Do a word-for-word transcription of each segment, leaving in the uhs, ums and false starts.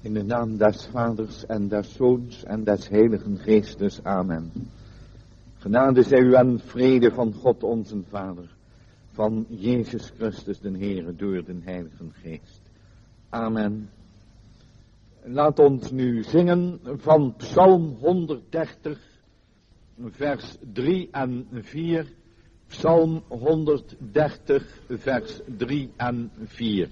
In de naam des Vaders en des Zoons en des Heiligen Geestes. Amen. Genade zij u en vrede van God onze Vader, van Jezus Christus den Heere door den Heiligen Geest. Amen. Laat ons nu zingen van Psalm honderddertig, vers drie en vier. Psalm honderddertig, vers drie en vier.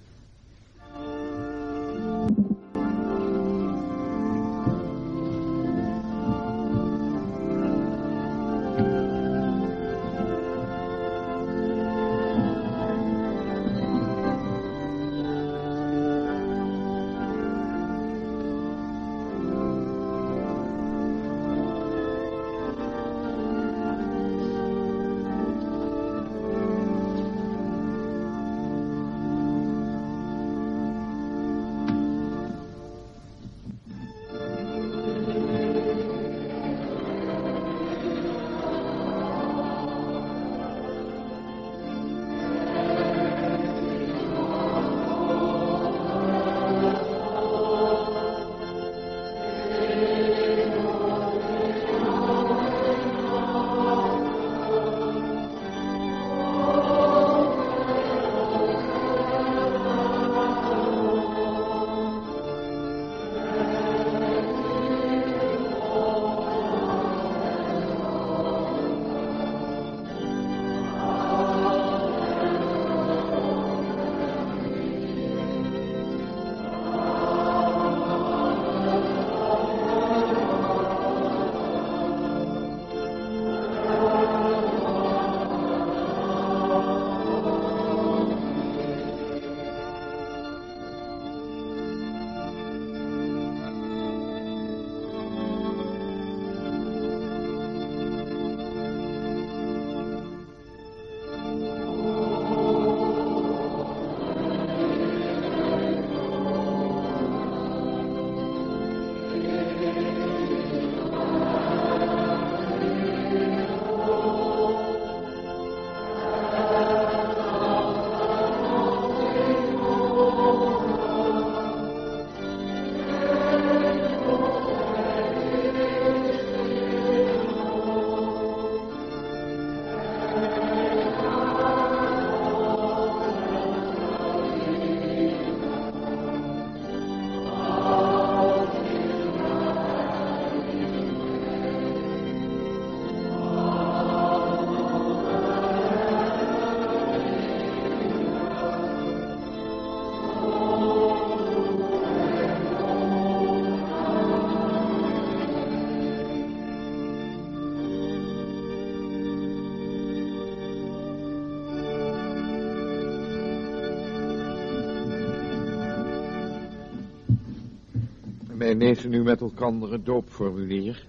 Wij lezen nu met elkaar het doopformulier.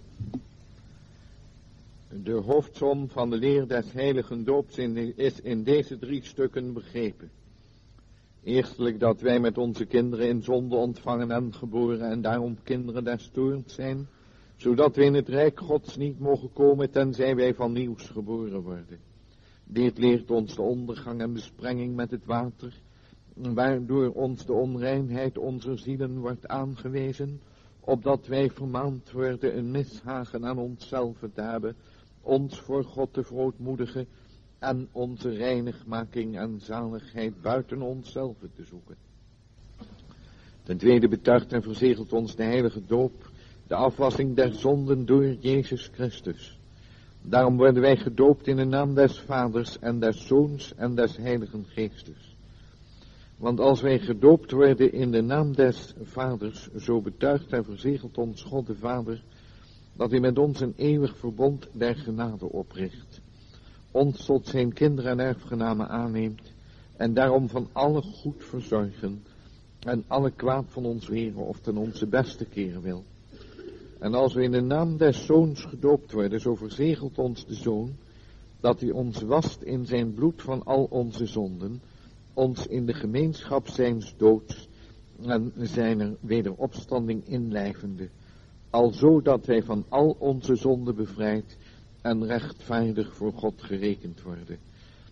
De hoofdsom van de leer des heiligen doops is in deze drie stukken begrepen. Eerstelijk dat wij met onze kinderen in zonde ontvangen en geboren en daarom kinderen des toorns zijn, zodat we in het rijk Gods niet mogen komen tenzij wij van nieuws geboren worden. Dit leert ons de ondergang en besprenging met het water, waardoor ons de onreinheid onze zielen wordt aangewezen, opdat wij vermaand worden een mishagen aan onszelf te hebben, ons voor God te verootmoedigen en onze reinigmaking en zaligheid buiten onszelf te zoeken. Ten tweede betuigt en verzegelt ons de heilige doop de afwassing der zonden door Jezus Christus. Daarom worden wij gedoopt in de naam des Vaders en des Zoons en des Heiligen Geestes. Want als wij gedoopt worden in de naam des Vaders, zo betuigt en verzegelt ons God de Vader, dat hij met ons een eeuwig verbond der genade opricht, ons tot zijn kinderen en erfgenamen aanneemt, en daarom van alle goed verzorgen, en alle kwaad van ons weren of ten onze beste keren wil. En als we in de naam des Zoons gedoopt worden, zo verzegelt ons de Zoon, dat hij ons wast in zijn bloed van al onze zonden, ons in de gemeenschap zijns doods en zijner wederopstanding inlijvende, alzo dat wij van al onze zonden bevrijd en rechtvaardig voor God gerekend worden.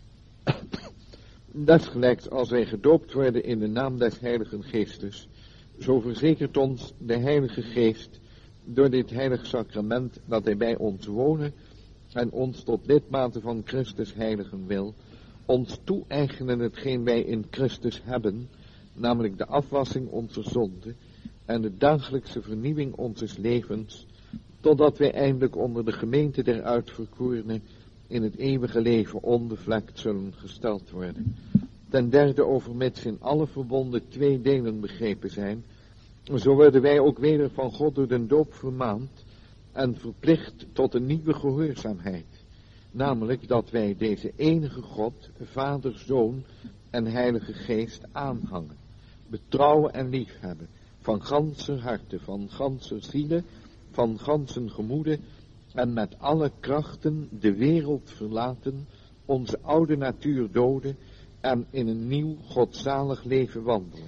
Desgelijks als wij gedoopt worden in de naam des Heiligen Geestes, Zo verzekert ons de Heilige Geest door dit heilig sacrament dat hij bij ons wonen en ons tot lidmate van Christus heiligen wil, ons toe-eigenen hetgeen wij in Christus hebben, namelijk de afwassing onze zonde en de dagelijkse vernieuwing onzes levens, totdat wij eindelijk onder de gemeente der uitverkorenen in het eeuwige leven onbevlekt zullen gesteld worden. Ten derde, overmits in alle verbonden twee delen begrepen zijn, zo worden wij ook weder van God door de doop vermaand en verplicht tot een nieuwe gehoorzaamheid, namelijk dat wij deze enige God, Vader, Zoon en Heilige Geest aanhangen, betrouwen en liefhebben, van ganser harte, van ganser ziele, van gansen gemoede, en met alle krachten de wereld verlaten, onze oude natuur doden en in een nieuw godzalig leven wandelen.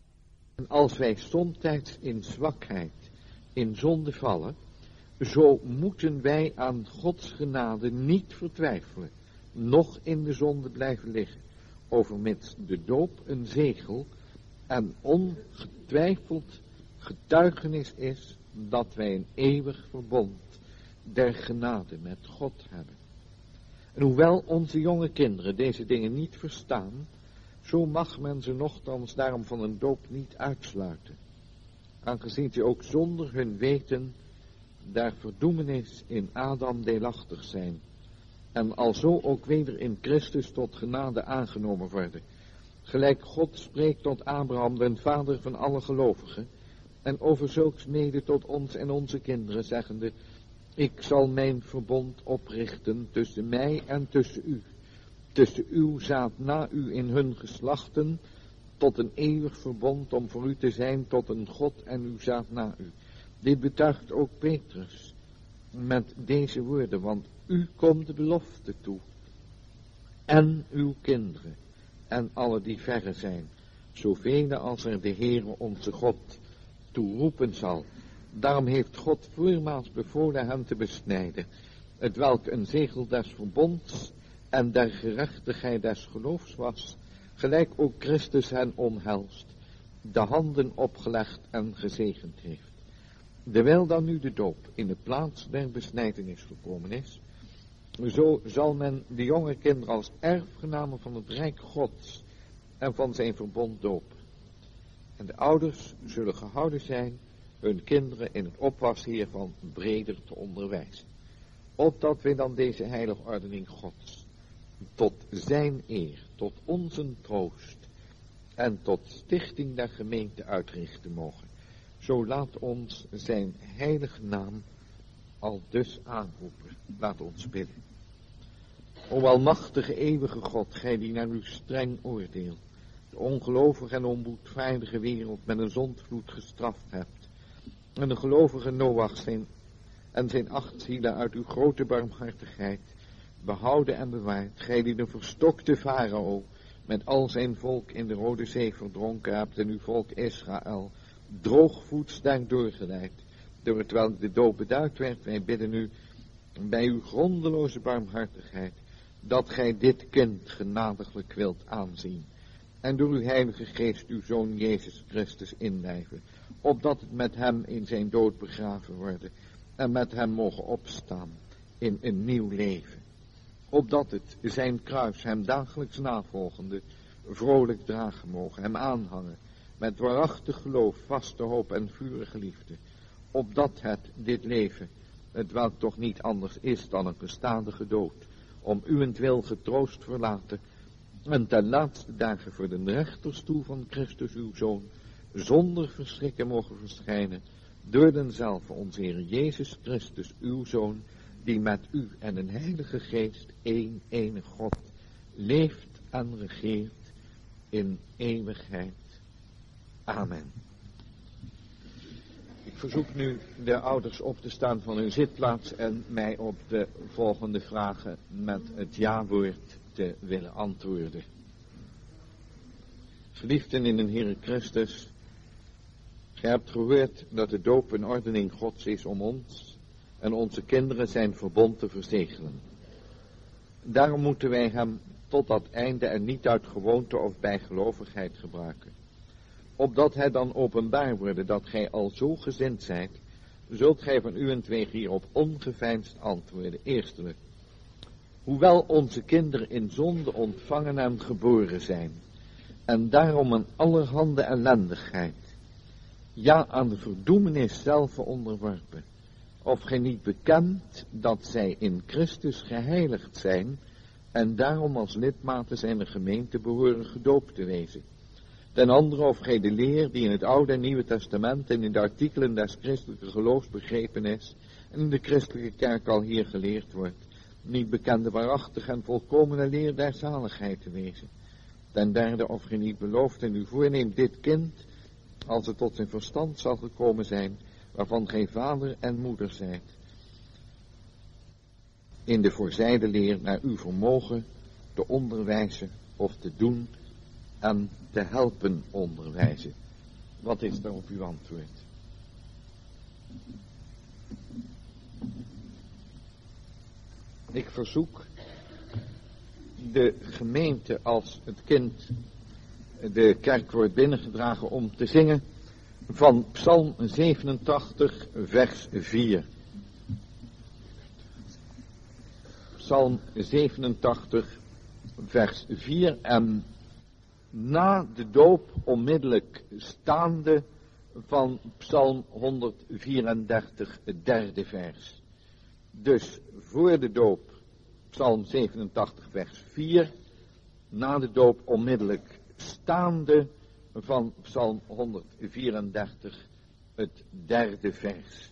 En als wij somtijds in zwakheid, in zonde vallen, zo moeten wij aan Gods genade niet vertwijfelen, noch in de zonde blijven liggen, overmits de doop een zegel en ongetwijfeld getuigenis is dat wij een eeuwig verbond der genade met God hebben. En hoewel onze jonge kinderen deze dingen niet verstaan, zo mag men ze nochtans daarom van een doop niet uitsluiten, aangezien ze ook zonder hun weten der verdoemenis in Adam deelachtig zijn, en alzo ook weder in Christus tot genade aangenomen worden, gelijk God spreekt tot Abraham, den vader van alle gelovigen, en over zulks mede tot ons en onze kinderen, zeggende: ik zal mijn verbond oprichten tussen mij en tussen u, tussen uw zaad na u in hun geslachten, tot een eeuwig verbond om voor u te zijn tot een God en uw zaad na u. Dit betuigt ook Petrus met deze woorden, want u komt de belofte toe, en uw kinderen, en alle die verre zijn, zoveel als er de Heere onze God toeroepen zal. Daarom heeft God voormaals bevolen hen te besnijden, het welk een zegel des verbonds en der gerechtigheid des geloofs was, gelijk ook Christus hen omhelst, de handen opgelegd en gezegend heeft. Dewijl dan nu de doop in de plaats der besnijdenis gekomen is, zo zal men de jonge kinderen als erfgenamen van het rijk Gods en van zijn verbond dopen. En de ouders zullen gehouden zijn hun kinderen in het oppas hiervan breder te onderwijzen, opdat wij dan deze heilige ordening Gods tot zijn eer, tot onze troost en tot stichting der gemeente uitrichten mogen. Zo laat ons zijn heilige naam al dus aanroepen. Laat ons bidden. O almachtige eeuwige God, gij die naar uw streng oordeel de ongelovige en onboedvaardige wereld met een zondvloed gestraft hebt, en de gelovige Noach zijn, en zijn acht zielen uit uw grote barmhartigheid behouden en bewaard, gij die de verstokte farao met al zijn volk in de Rode Zee verdronken hebt en uw volk Israël droogvoets daar doorgeleid, door het welk de doop beduid werd. Wij bidden u bij uw grondeloze barmhartigheid dat gij dit kind genadiglijk wilt aanzien en door uw heilige geest uw zoon Jezus Christus inlijven, opdat het met hem in zijn dood begraven worden en met hem mogen opstaan in een nieuw leven, opdat het zijn kruis hem dagelijks navolgende vrolijk dragen mogen, hem aanhangen met waarachtig geloof, vaste hoop en vurige liefde, opdat het, dit leven, het welk toch niet anders is dan een gestadige dood, om uwentwil getroost verlaten, en ten laatste dagen voor de rechterstoel van Christus uw Zoon, zonder verschrikken mogen verschijnen, door denzelfde onze Heer Jezus Christus uw Zoon, die met u en een heilige geest, één enige God, leeft en regeert in eeuwigheid. Amen. Ik verzoek nu de ouders op te staan van hun zitplaats en mij op de volgende vragen met het ja-woord te willen antwoorden. Geliefden in de Heere Christus, gij hebt gehoord dat de doop een ordening Gods is om ons en onze kinderen zijn verbond te verzegelen. Daarom moeten wij hem tot dat einde en niet uit gewoonte of bijgelovigheid gebruiken. opdat het dan openbaar worden dat gij al zo gezind zijt, zult gij van uwentwege hierop ongeveinsd antwoorden. Eerstelijk, hoewel onze kinderen in zonde ontvangen en geboren zijn, en daarom een allerhande ellendigheid, ja aan de verdoemenis zelf onderworpen, of gij niet bekent dat zij in Christus geheiligd zijn, en daarom als lidmaten zijner gemeente behoren gedoopt te wezen. Ten andere, of gij de leer die in het Oude en Nieuwe Testament en in de artikelen des christelijke geloofs begrepen is, en in de christelijke kerk al hier geleerd wordt, niet bekende waarachtige en volkomene leer der zaligheid te wezen. Ten derde, of gij niet belooft en u voorneemt dit kind, als het tot zijn verstand zal gekomen zijn, waarvan gij vader en moeder zijt, in de voorzijde leer naar uw vermogen te onderwijzen of te doen en te helpen onderwijzen. Wat is daarop uw antwoord? Ik verzoek de gemeente, als het kind de kerk wordt binnengedragen, om te zingen van Psalm zevenentachtig vers vier. Psalm zevenentachtig vers vier en na de doop onmiddellijk staande van Psalm honderdvierendertig, het derde vers. Dus voor de doop Psalm zevenentachtig vers vier, na de doop onmiddellijk staande van Psalm honderdvierendertig, het derde vers.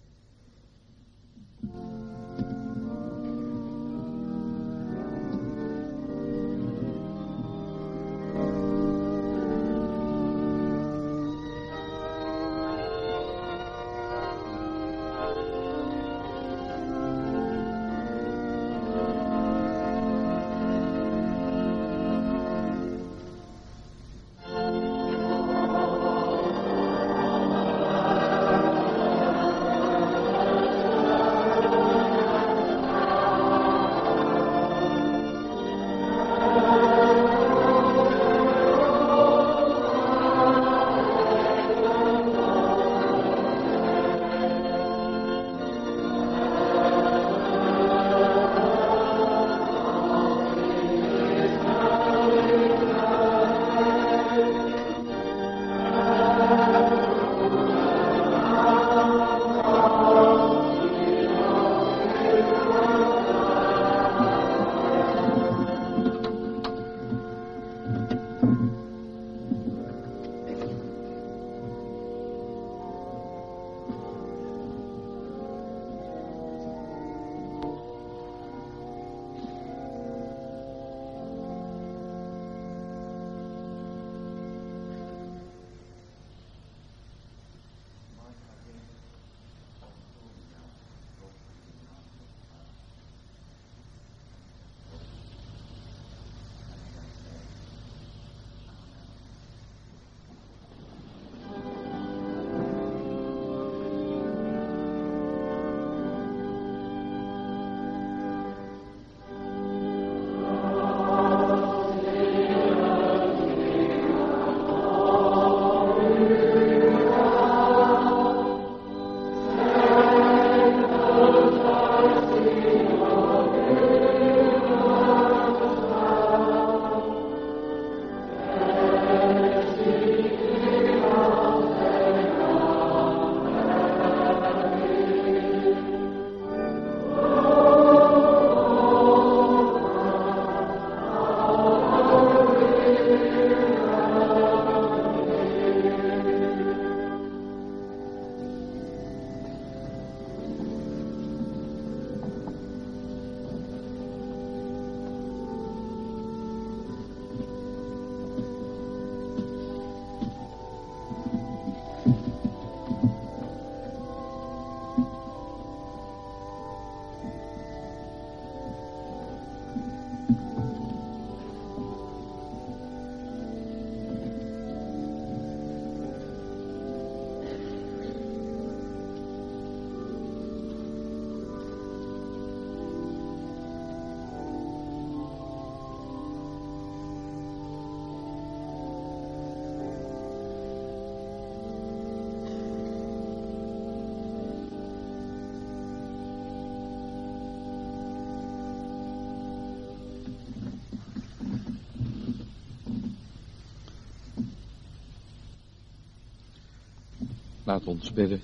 Laat ons bidden.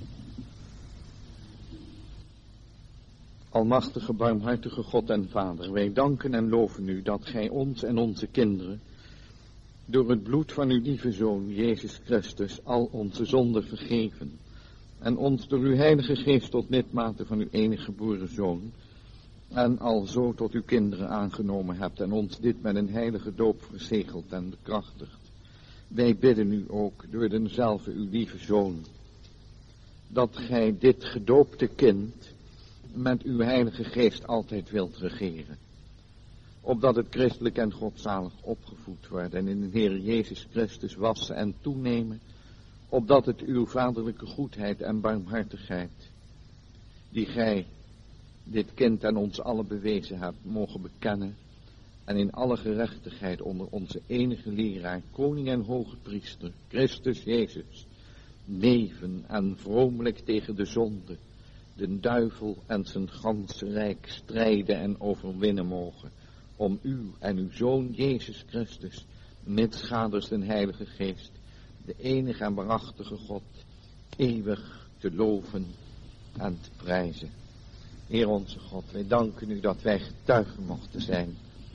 Almachtige, barmhartige God en Vader, wij danken en loven u dat gij ons en onze kinderen door het bloed van uw lieve Zoon, Jezus Christus, al onze zonden vergeven en ons door uw Heilige Geest tot lidmate van uw enige geboren Zoon en alzo tot uw kinderen aangenomen hebt en ons dit met een heilige doop verzegeld en bekrachtigd. Wij bidden u ook door denzelfde uw lieve Zoon, dat gij dit gedoopte kind met uw Heilige Geest altijd wilt regeren, opdat het christelijk en godzalig opgevoed wordt en in de Heer Jezus Christus wassen en toenemen, opdat het uw vaderlijke goedheid en barmhartigheid, die gij dit kind aan ons allen bewezen hebt, mogen bekennen en in alle gerechtigheid onder onze enige leraar, koning en hoge priester, Christus Jezus, neven en vromelijk tegen de zonde, de duivel en zijn ganse rijk strijden en overwinnen mogen, om u en uw Zoon Jezus Christus, mitschaders den Heilige Geest, de enige en waarachtige God, eeuwig te loven en te prijzen. Heer onze God, wij danken u dat wij getuigen mochten zijn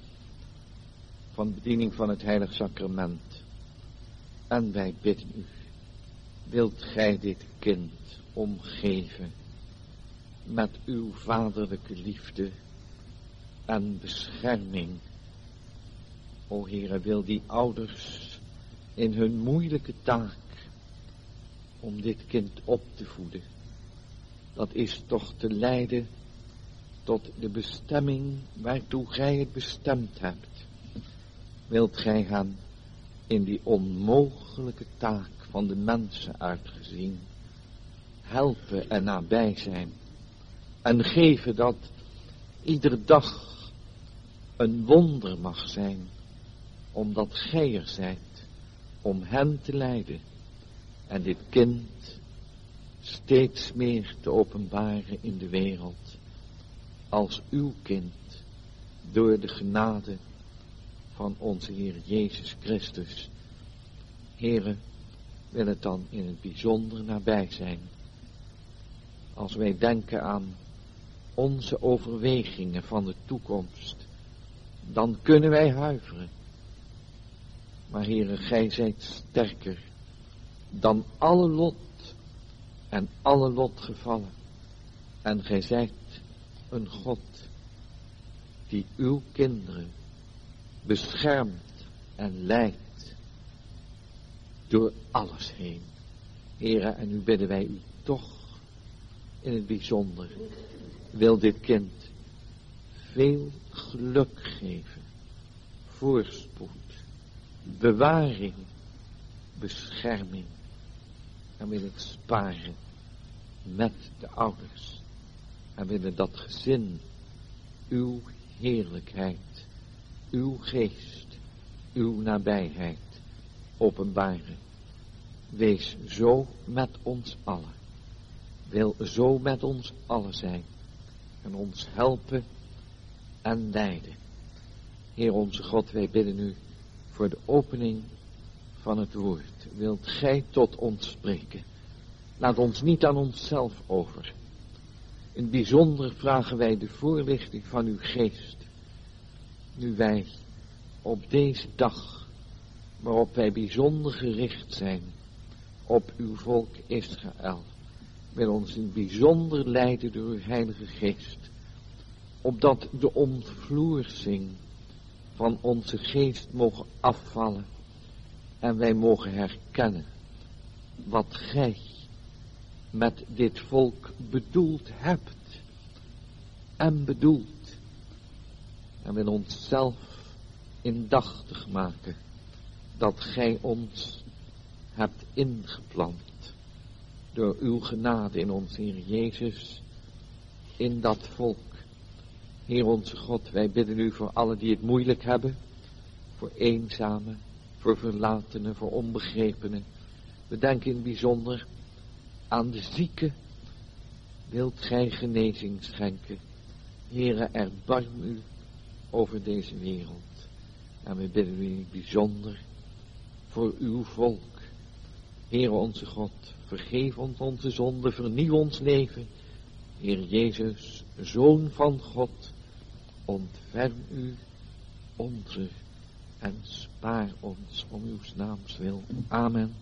van de bediening van het heilig sacrament. En wij bidden u, wilt gij dit kind omgeven met uw vaderlijke liefde en bescherming. O Heere, wil die ouders in hun moeilijke taak om dit kind op te voeden, dat is toch te leiden tot de bestemming waartoe gij het bestemd hebt. Wilt gij hen in die onmogelijke taak van de mensen uitgezien helpen en nabij zijn en geven dat iedere dag een wonder mag zijn, omdat gij er zijt om hen te leiden en dit kind steeds meer te openbaren in de wereld als uw kind door de genade van onze Heer Jezus Christus. Heere, wil het dan in het bijzonder nabij zijn als wij denken aan onze overwegingen van de toekomst, dan kunnen wij huiveren. Maar Heere, gij zijt sterker dan alle lot en alle lotgevallen. En gij zijt een God die uw kinderen beschermt en leidt door alles heen. Heere, en nu bidden wij u toch in het bijzonder, wil dit kind veel geluk geven, voorspoed, bewaring, bescherming, en wil het sparen met de ouders en willen dat gezin uw heerlijkheid, uw geest, uw nabijheid openbaren. Wees zo met ons allen, wil zo met ons allen zijn en ons helpen en leiden. Heer onze God, wij bidden u voor de opening van het woord. Wilt gij tot ons spreken? Laat ons niet aan onszelf over. In het bijzonder vragen wij de voorlichting van uw geest. Nu wij op deze dag, waarop wij bijzonder gericht zijn op uw volk Israël, wil ons in het bijzonder leiden door uw Heilige Geest, opdat de ontvloersing van onze geest mogen afvallen en wij mogen herkennen wat gij met dit volk bedoeld hebt en bedoelt, en wil onszelf indachtig maken dat gij ons hebt ingeplant door uw genade in ons Heer Jezus in dat volk. Heer onze God, wij bidden u voor allen die het moeilijk hebben, voor eenzamen, voor verlatenen, voor onbegrepenen. We denken in het bijzonder aan de zieken. Wilt gij genezing schenken? Heere, erbarm u over deze wereld. En we bidden u in het bijzonder voor uw volk. Heere onze God, vergeef ons onze zonden, vernieuw ons leven. Heer Jezus, Zoon van God, ontferm u onze en spaar ons om uw naams wil. Amen.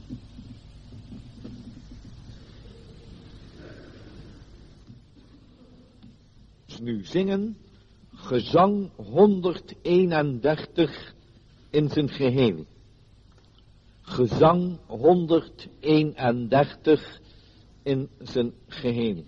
Nu zingen gezang honderdeenendertig in zijn geheel. Gezang honderdeenendertig in zijn geheel.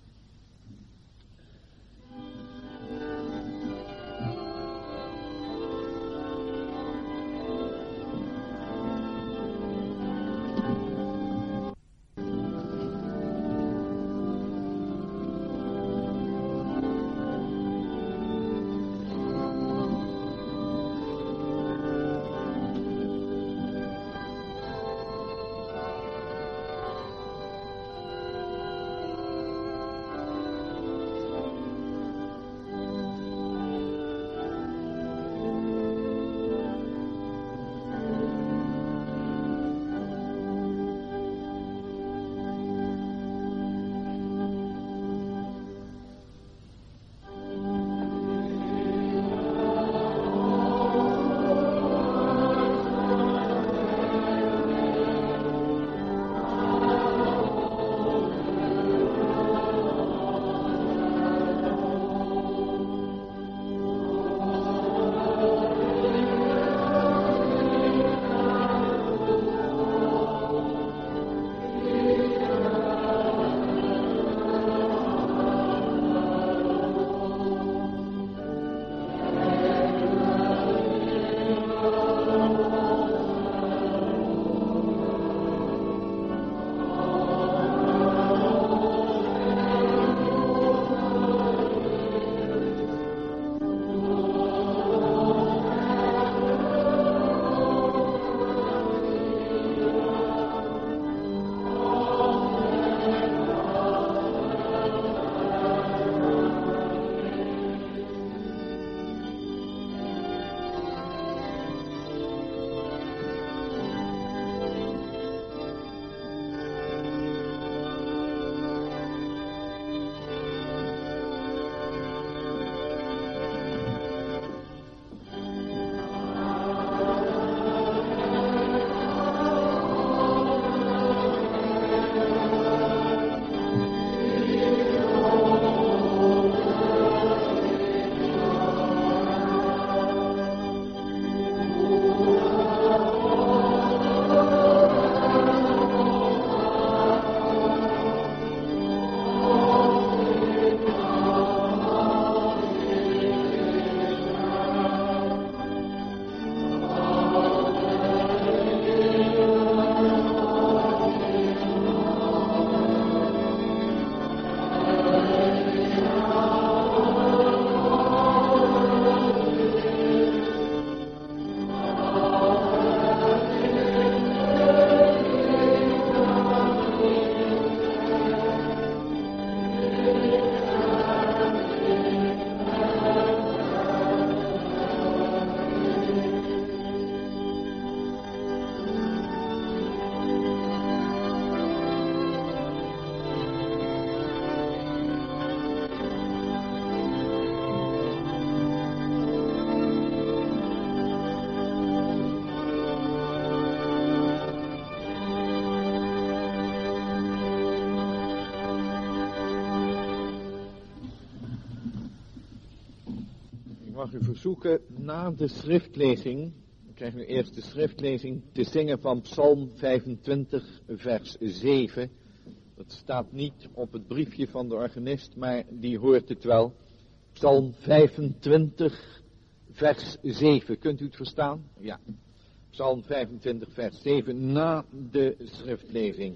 mag u verzoeken na de schriftlezing, we krijgen nu eerst de schriftlezing, te zingen van Psalm vijfentwintig vers zeven. Dat staat niet op het briefje van de organist, maar die hoort het wel. Psalm vijfentwintig vers zeven, kunt u het verstaan? Ja. Psalm vijfentwintig vers zeven, na de schriftlezing.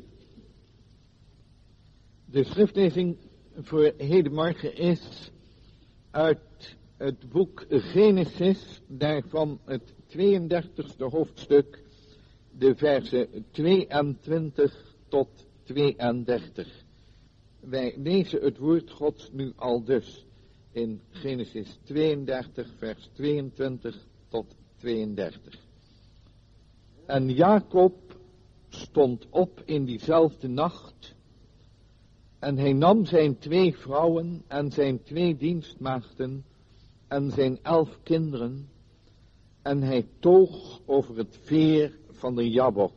De schriftlezing voor hedenmorgen is uit het boek Genesis, daarvan het tweeëndertigste hoofdstuk, de versen tweeëntwintig tot tweeëndertig. Wij lezen het woord Gods nu al dus in Genesis tweeëndertig, vers tweeëntwintig tot tweeëndertig. En Jacob stond op in diezelfde nacht en hij nam zijn twee vrouwen en zijn twee dienstmaagden en zijn elf kinderen en hij toog over het veer van de Jabok.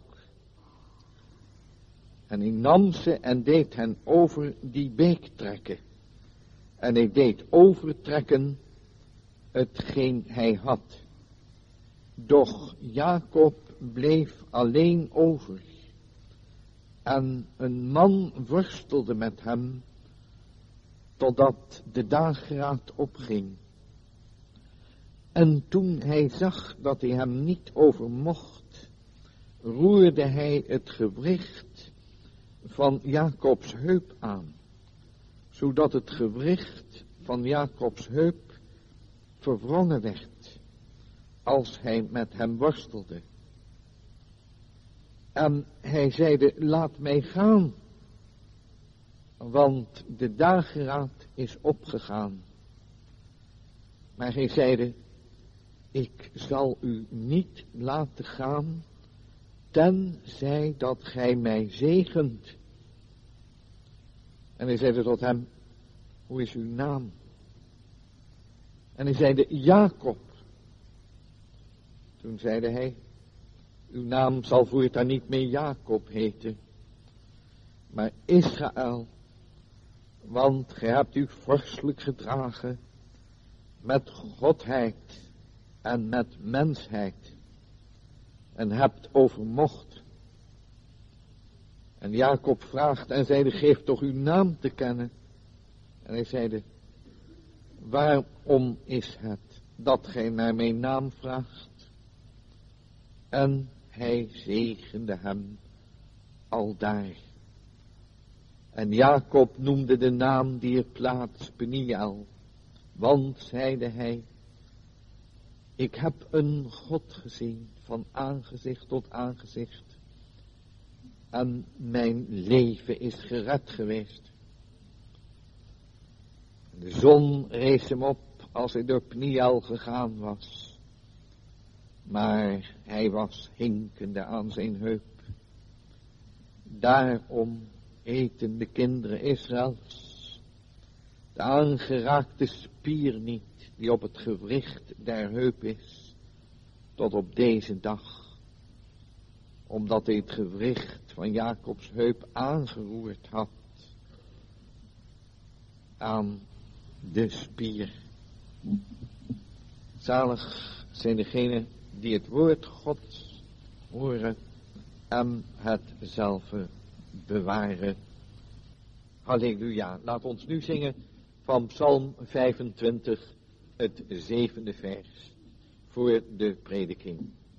En hij nam ze en deed hen over die beek trekken. En hij deed overtrekken hetgeen hij had. Doch Jacob bleef alleen over. En een man worstelde met hem, totdat de dageraad opging. En toen hij zag dat hij hem niet overmocht, roerde hij het gewricht van Jacobs heup aan, zodat het gewricht van Jacobs heup verwrongen werd, als hij met hem worstelde. En hij zeide, laat mij gaan, want de dageraad is opgegaan. Maar hij zeide, ik zal u niet laten gaan, tenzij dat gij mij zegent. En hij zeide tot hem, hoe is uw naam? En hij zeide, Jacob. Toen zeide hij, uw naam zal voortaan niet meer Jacob heten, maar Israël, want gij hebt u vorstelijk gedragen met godheid en met mensheid en hebt overmocht. En Jacob vraagt en zeide, geef toch uw naam te kennen. En hij zeide, waarom is het dat gij naar mijn naam vraagt? En hij zegende hem aldaar. En Jacob noemde de naam dier plaats Peniel, want, zeide hij, ik heb een God gezien van aangezicht tot aangezicht. En mijn leven is gered geweest. De zon rees hem op als hij door Peniel gegaan was. Maar hij was hinkende aan zijn heup. Daarom eten de kinderen Israëls de aangeraakte spier niet, die op het gewricht der heup is, tot op deze dag. Omdat hij het gewricht van Jacobs heup aangeroerd had aan de spier. Zalig zijn degenen die het woord Gods horen en het zelf bewaren. Halleluja. Laat ons nu zingen van Psalm vijfentwintig, het zevende vers, voor de prediking.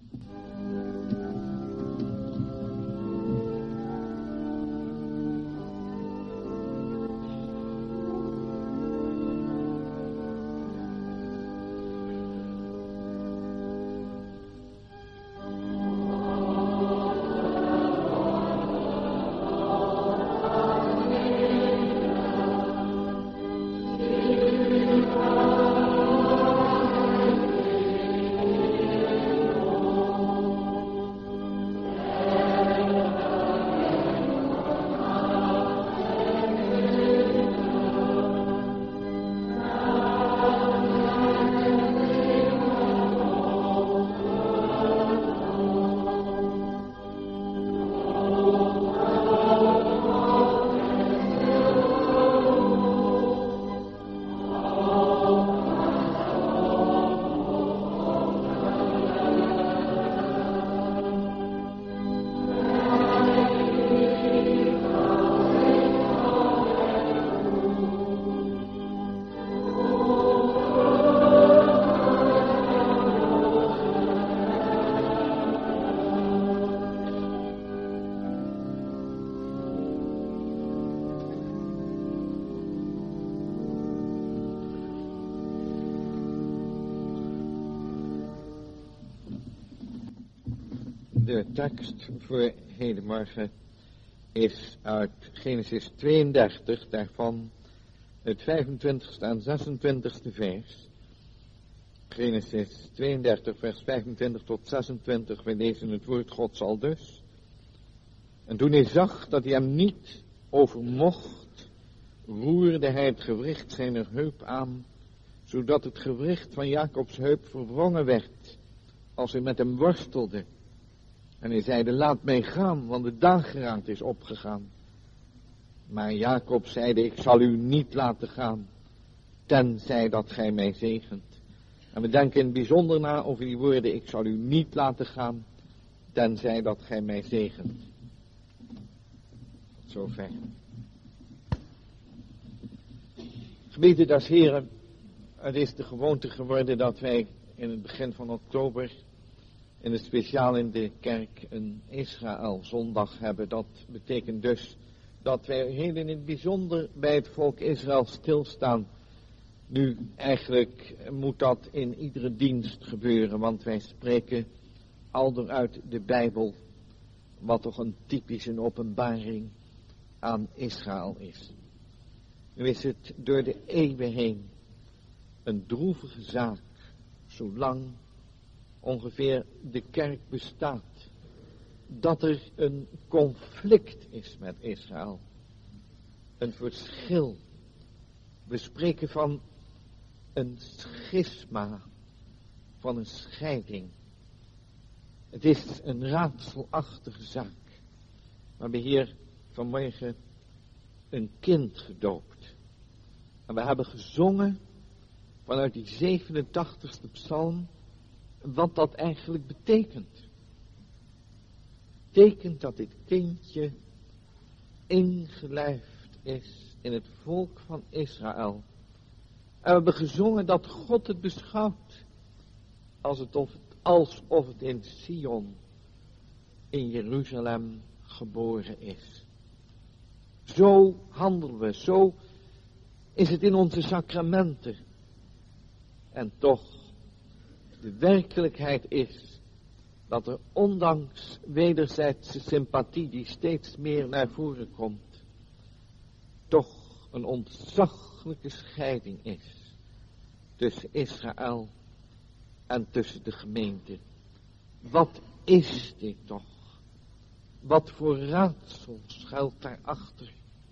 De tekst voor hedenmorgen is uit Genesis tweeëndertig, daarvan het vijfentwintigste en zesentwintigste vers. Genesis tweeëndertig, vers vijfentwintig tot zesentwintig, wij lezen het woord Gods al dus. En toen hij zag dat hij hem niet overmocht, roerde hij het gewricht zijner heup aan, zodat het gewricht van Jacobs heup verwrongen werd, als hij met hem worstelde. En hij zeide, laat mij gaan, want de dageraad is opgegaan. Maar Jacob zeide, ik zal u niet laten gaan, tenzij dat gij mij zegent. En we denken in het bijzonder na over die woorden, ik zal u niet laten gaan, tenzij dat gij mij zegent. Tot zover. Gemeente des Heren, het is de gewoonte geworden dat wij in het begin van oktober, in het speciaal in de kerk, een Israël-zondag hebben. Dat betekent dus dat wij heel in het bijzonder bij het volk Israël stilstaan. Nu, eigenlijk moet dat in iedere dienst gebeuren, want wij spreken al door uit de Bijbel, wat toch een typische openbaring aan Israël is. Nu is het door de eeuwen heen een droevige zaak, zolang ongeveer de kerk bestaat, dat er een conflict is met Israël. Een verschil. We spreken van een schisma, van een scheiding. Het is een raadselachtige zaak. We hebben hier vanmorgen een kind gedoopt. En we hebben gezongen vanuit die zevenentachtigste psalm wat dat eigenlijk betekent. Betekent dat dit kindje ingelijfd is in het volk van Israël. En we hebben gezongen dat God het beschouwt als het of het, alsof het in Sion, in Jeruzalem geboren is. Zo handelen we, zo is het in onze sacramenten. En toch, de werkelijkheid is dat er ondanks wederzijdse sympathie die steeds meer naar voren komt, toch een ontzaglijke scheiding is tussen Israël en tussen de gemeente. Wat is dit toch? Wat voor raadsel schuilt daarachter?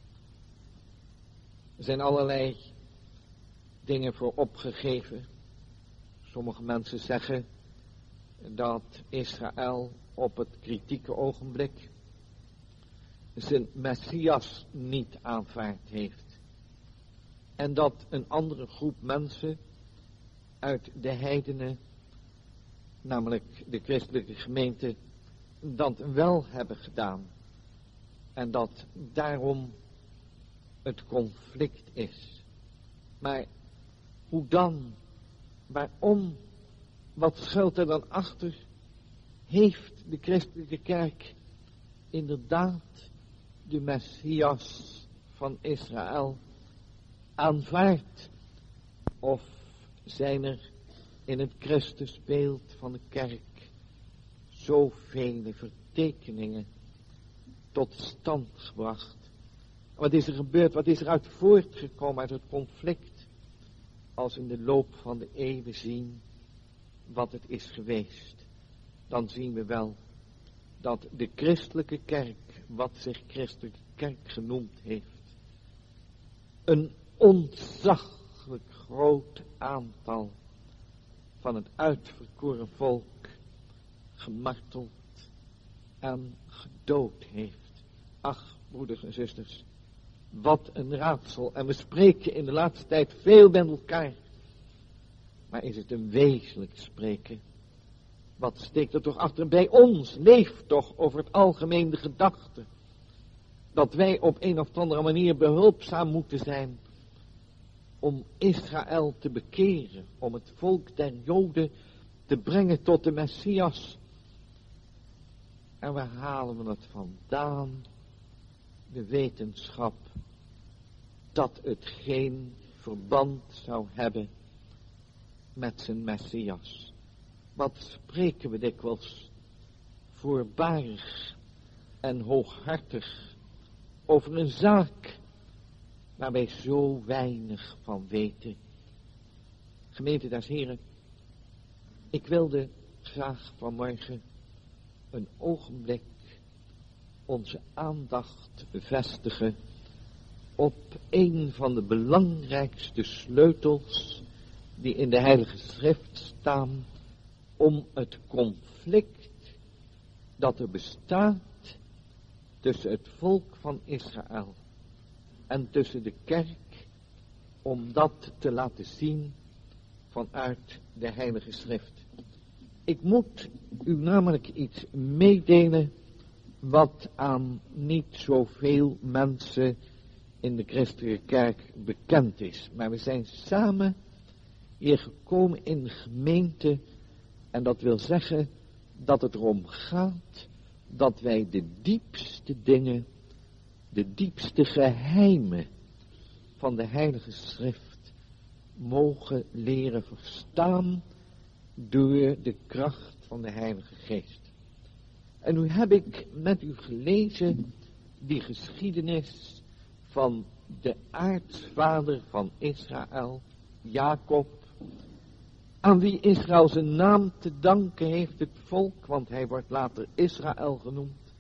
Er zijn allerlei dingen voor opgegeven. Sommige mensen zeggen dat Israël op het kritieke ogenblik zijn Messias niet aanvaard heeft. En dat een andere groep mensen uit de heidenen, namelijk de christelijke gemeente, dat wel hebben gedaan. En dat daarom het conflict is. Maar hoe dan? Waarom? Wat schuilt er dan achter? Heeft de christelijke kerk inderdaad de Messias van Israël aanvaard? Of zijn er in het Christusbeeld van de kerk zoveel vertekeningen tot stand gebracht? Wat is er gebeurd? Wat is er uit voortgekomen uit het conflict? Als we in de loop van de eeuwen zien wat het is geweest, dan zien we wel dat de christelijke kerk, wat zich christelijke kerk genoemd heeft, een ontzaglijk groot aantal van het uitverkoren volk gemarteld en gedood heeft. Ach, broeders en zusters, wat een raadsel. En we spreken in de laatste tijd veel met elkaar. Maar is het een wezenlijk spreken? Wat steekt er toch achter? Bij ons leeft toch over het algemeen de gedachte dat wij op een of andere manier behulpzaam moeten zijn om Israël te bekeren, om het volk der Joden te brengen tot de Messias. En waar halen we het vandaan? De wetenschap dat het geen verband zou hebben met zijn Messias. Wat spreken we dikwijls voorbarig en hooghartig over een zaak waar wij zo weinig van weten. Gemeente des Heren, ik wilde graag vanmorgen een ogenblik onze aandacht vestigen op een van de belangrijkste sleutels die in de Heilige Schrift staan om het conflict dat er bestaat tussen het volk van Israël en tussen de kerk, om dat te laten zien vanuit de Heilige Schrift. Ik moet u namelijk iets meedelen wat aan niet zoveel mensen in de christelijke kerk bekend is. Maar we zijn samen hier gekomen in de gemeente en dat wil zeggen dat het erom gaat dat wij de diepste dingen, de diepste geheimen van de Heilige Schrift mogen leren verstaan door de kracht van de Heilige Geest. En nu heb ik met u gelezen die geschiedenis van de aartsvader van Israël, Jacob, aan wie Israël zijn naam te danken heeft, het volk, want hij wordt later Israël genoemd.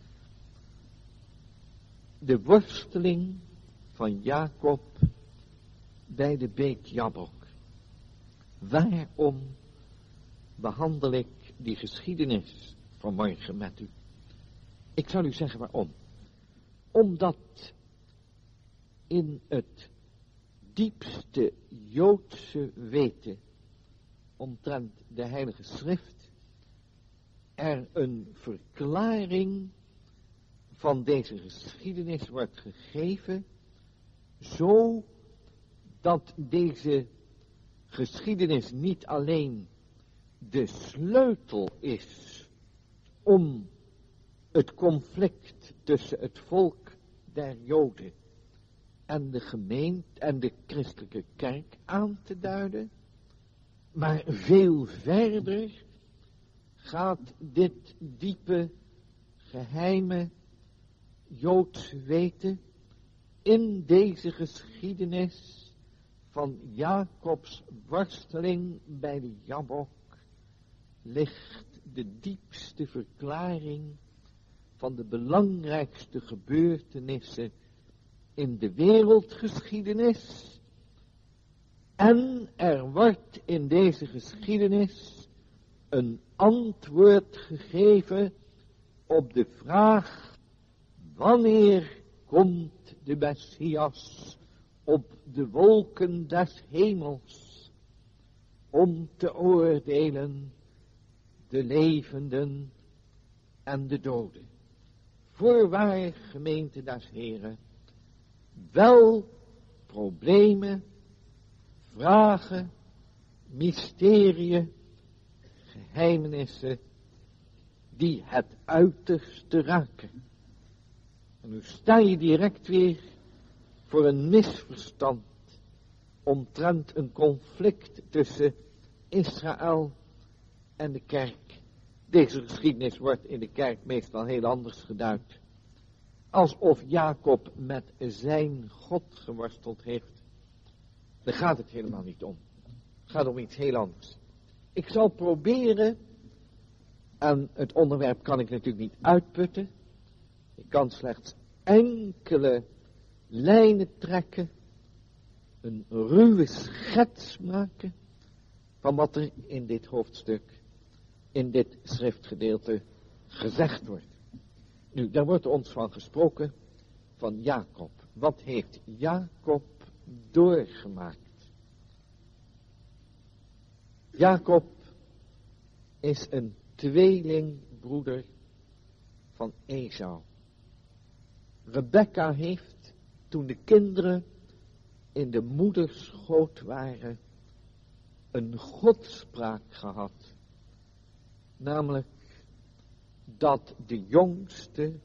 De worsteling van Jacob bij de beek Jabbok. Waarom behandel ik die geschiedenis vanmorgen met u? Ik zal u zeggen waarom. Omdat in het diepste Joodse weten omtrent de Heilige Schrift er een verklaring van deze geschiedenis wordt gegeven, zo dat deze geschiedenis niet alleen de sleutel is om het conflict tussen het volk der Joden en de gemeente en de christelijke kerk aan te duiden, maar veel verder gaat dit diepe, geheime Joodse weten in deze geschiedenis van Jacobs worsteling bij de Jabbok ligt de diepste verklaring van de belangrijkste gebeurtenissen in de wereldgeschiedenis. En er wordt in deze geschiedenis een antwoord gegeven op de vraag: wanneer komt de Messias op de wolken des hemels om te oordelen de levenden en de doden? Voorwaar, gemeente des Heren, wel problemen, vragen, mysterieën, geheimenissen die het uiterste raken. En nu sta je direct weer voor een misverstand omtrent een conflict tussen Israël en de kerk. Deze geschiedenis wordt in de kerk meestal heel anders geduid. Alsof Jacob met zijn God geworsteld heeft. Daar gaat het helemaal niet om. Het gaat om iets heel anders. Ik zal proberen, en het onderwerp kan ik natuurlijk niet uitputten. Ik kan slechts enkele lijnen trekken, een ruwe schets maken van wat er in dit hoofdstuk, in dit schriftgedeelte gezegd wordt. Nu, daar wordt ons van gesproken van Jacob. Wat heeft Jacob doorgemaakt? Jacob is een tweelingbroeder van Esau. Rebekka heeft, toen de kinderen in de moederschoot waren, een godspraak gehad. Namelijk dat de jongste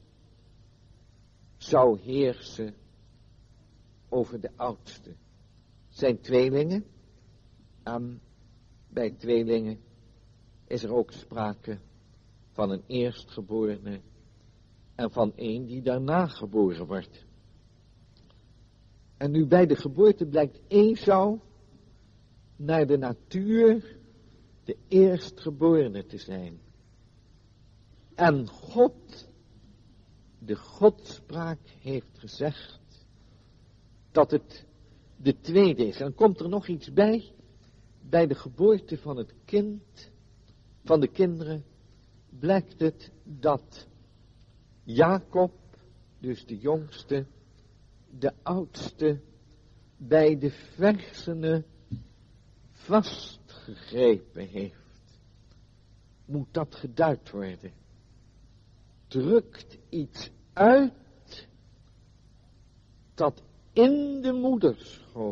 zou heersen over de oudste. Zijn tweelingen, en bij tweelingen is er ook sprake van een eerstgeborene en van een die daarna geboren wordt. En nu bij de geboorte blijkt Esau naar de natuur de eerstgeborene te zijn. En God de Godspraak heeft gezegd dat het de tweede is. En dan komt er nog iets bij. Bij de geboorte van het kind, van de kinderen, blijkt het dat Jacob, dus de jongste, de oudste, bij de versenen vastgegrepen heeft. Moet dat geduid worden? Drukt iets uit dat in de moederschoot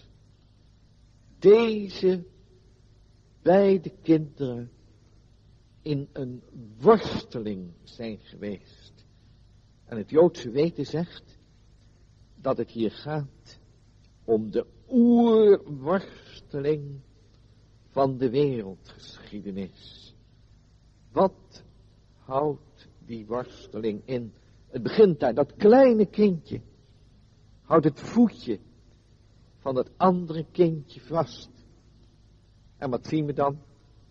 deze beide kinderen in een worsteling zijn geweest. En het Joodse weten zegt dat het hier gaat om de oerworsteling van de wereldgeschiedenis. Wat houdt die worsteling in? Het begint daar, dat kleine kindje houdt het voetje van het andere kindje vast. En wat zien we dan?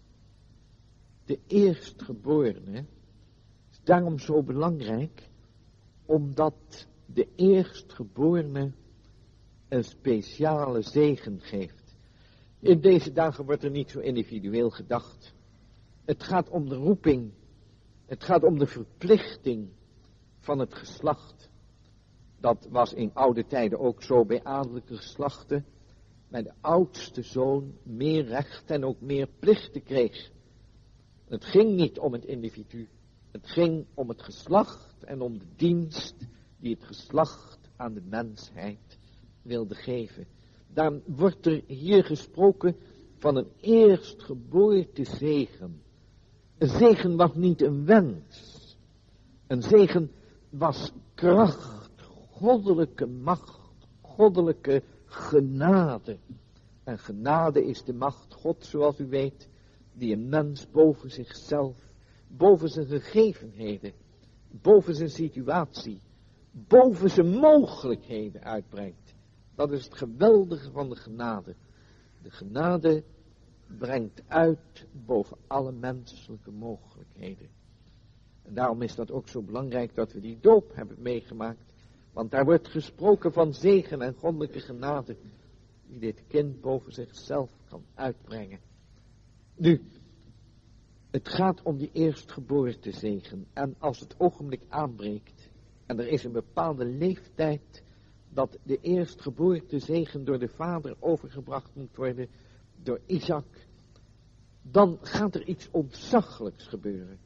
De eerstgeborene is daarom zo belangrijk, omdat de eerstgeborene een speciale zegen geeft. In deze dagen wordt er niet zo individueel gedacht. Het gaat om de roeping. Het gaat om de verplichting van het geslacht. Dat was in oude tijden ook zo bij adellijke geslachten. Bij de oudste zoon meer recht en ook meer plichten kreeg. Het ging niet om het individu. Het ging om het geslacht en om de dienst die het geslacht aan de mensheid wilde geven. Daarom wordt er hier gesproken van een eerstgeboorte zegen. Een zegen was niet een wens. Een zegen was kracht, goddelijke macht, goddelijke genade. En genade is de macht Gods, zoals u weet, die een mens boven zichzelf, boven zijn gegevenheden, boven zijn situatie, boven zijn mogelijkheden uitbrengt. Dat is het geweldige van de genade. De genade brengt uit boven alle menselijke mogelijkheden. En daarom is dat ook zo belangrijk dat we die doop hebben meegemaakt. Want daar wordt gesproken van zegen en goddelijke genade, die dit kind boven zichzelf kan uitbrengen. Nu, het gaat om die eerstgeboorte zegen. En als het ogenblik aanbreekt, en er is een bepaalde leeftijd dat de eerstgeboorte zegen door de vader overgebracht moet worden, door Isaac, dan gaat er iets ontzaglijks gebeuren.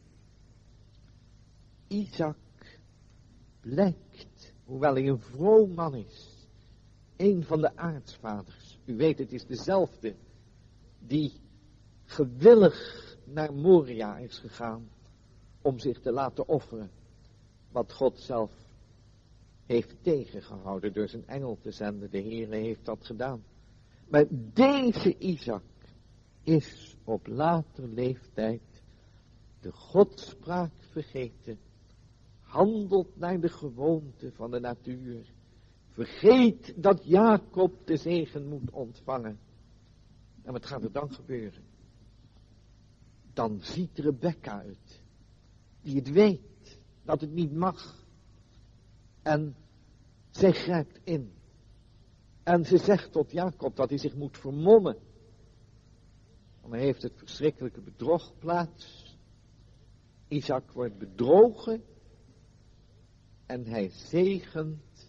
Isaac blijkt, hoewel hij een vroom man is, een van de aartsvaders. U weet, het is dezelfde die gewillig naar Moria is gegaan om zich te laten offeren, wat God zelf heeft tegengehouden door zijn engel te zenden. De Heere heeft dat gedaan. Maar deze Isaac is op later leeftijd de Godspraak vergeten, handelt naar de gewoonte van de natuur, vergeet dat Jacob de zegen moet ontvangen. En wat gaat er dan gebeuren? Dan ziet Rebekka uit, die het weet, dat het niet mag. En zij grijpt in. En ze zegt tot Jacob dat hij zich moet vermommen. Dan heeft het verschrikkelijke bedrog plaats. Isaac wordt bedrogen. En hij zegent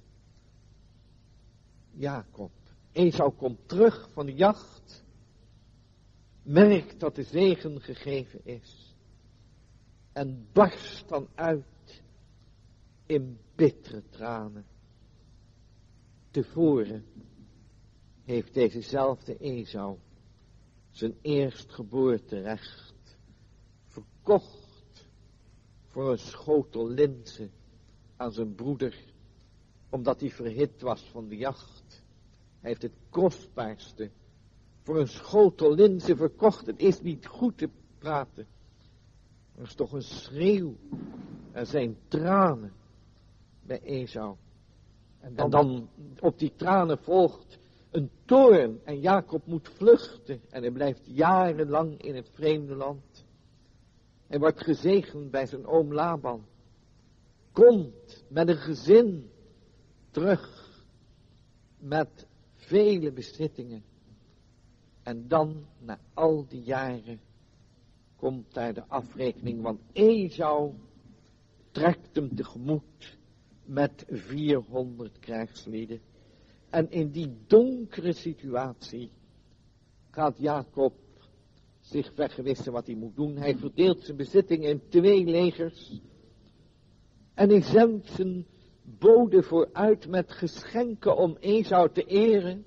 Jacob. Esau komt terug van de jacht. Merkt dat de zegen gegeven is. En barst dan uit in bittere tranen. Tevoren heeft dezezelfde Esau zijn eerstgeboorterecht verkocht voor een schotel linzen aan zijn broeder, omdat hij verhit was van de jacht. Hij heeft het kostbaarste voor een schotel linzen verkocht. Het is niet goed te praten. Er is toch een schreeuw. Er zijn tranen bij Esau. En dan, en dan op die tranen volgt een toorn. En Jacob moet vluchten. En hij blijft jarenlang in het vreemde land. Hij wordt gezegend bij zijn oom Laban. komt met een gezin terug, met vele bezittingen. En dan, na al die jaren, komt daar de afrekening, want Esau trekt hem tegemoet met vierhonderd krijgslieden. En in die donkere situatie gaat Jacob zich vergewissen wat hij moet doen. Hij verdeelt zijn bezittingen in twee legers. En hij zendt zijn bode vooruit met geschenken om Esau te eren.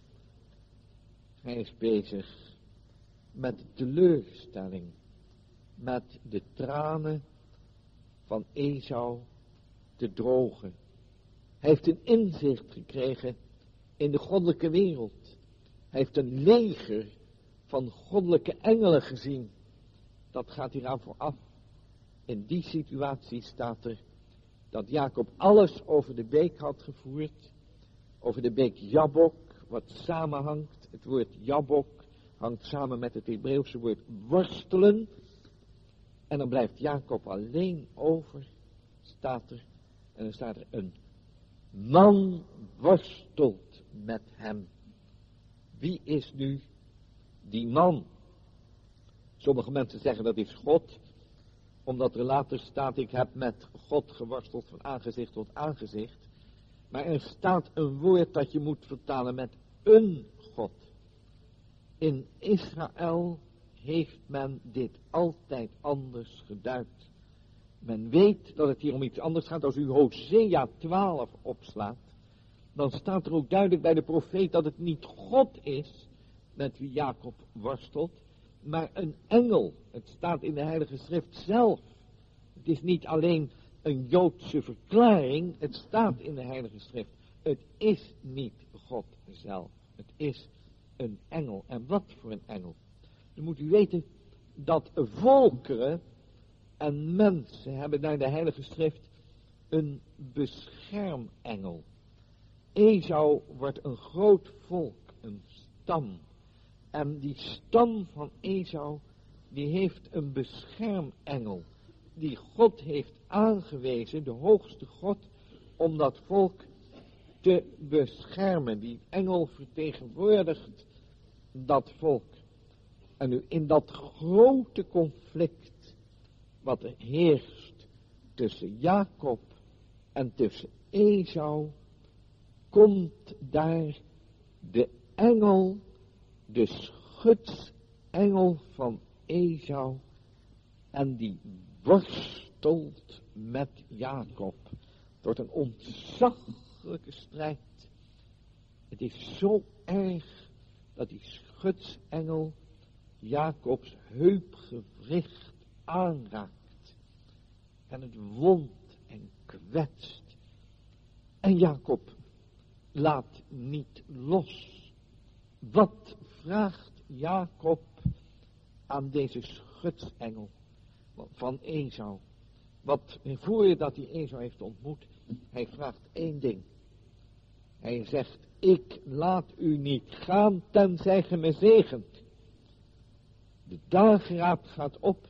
Hij is bezig met de teleurstelling, met de tranen van Esau te drogen. Hij heeft een inzicht gekregen in de goddelijke wereld. Hij heeft een leger van goddelijke engelen gezien. Dat gaat hier aan vooraf. In die situatie staat er dat Jacob alles over de beek had gevoerd. Over de beek Jabbok, wat samenhangt. Het woord Jabbok hangt samen met het Hebreeuwse woord worstelen. En dan blijft Jacob alleen over, staat er. En dan staat er een man worstelt met hem. Wie is nu die man? Sommige mensen zeggen dat is God, omdat er later staat, ik heb met God geworsteld van aangezicht tot aangezicht. Maar er staat een woord dat je moet vertalen met een God. In Israël heeft men dit altijd anders geduid. Men weet dat het hier om iets anders gaat. Als u Hosea twaalf opslaat, dan staat er ook duidelijk bij de profeet dat het niet God is met wie Jacob worstelt, maar een engel. Het staat in de Heilige Schrift zelf. Het is niet alleen een Joodse verklaring, het staat in de Heilige Schrift. Het is niet God zelf, het is een engel. En wat voor een engel? Dan moet u weten dat volkeren en mensen hebben naar de Heilige Schrift een beschermengel. Esau wordt een groot volk, een stam. En die stam van Esau, die heeft een beschermengel. Die God heeft aangewezen, de hoogste God, om dat volk te beschermen. Die engel vertegenwoordigt dat volk. En nu in dat grote conflict wat er heerst tussen Jacob en tussen Esau, komt daar de engel, de schutsengel van Esau, en die worstelt met Jacob. Door een ontzaglijke strijd. Het is zo erg dat die schutsengel Jacobs heupgewricht aanraakt. En het wondt en kwetst. En Jacob laat niet los. Wat vraagt Jacob aan deze schutsengel van Esau? Wat, voordat hij Esau heeft ontmoet, hij vraagt één ding. Hij zegt, ik laat u niet gaan tenzij ge me zegent. De dageraad gaat op.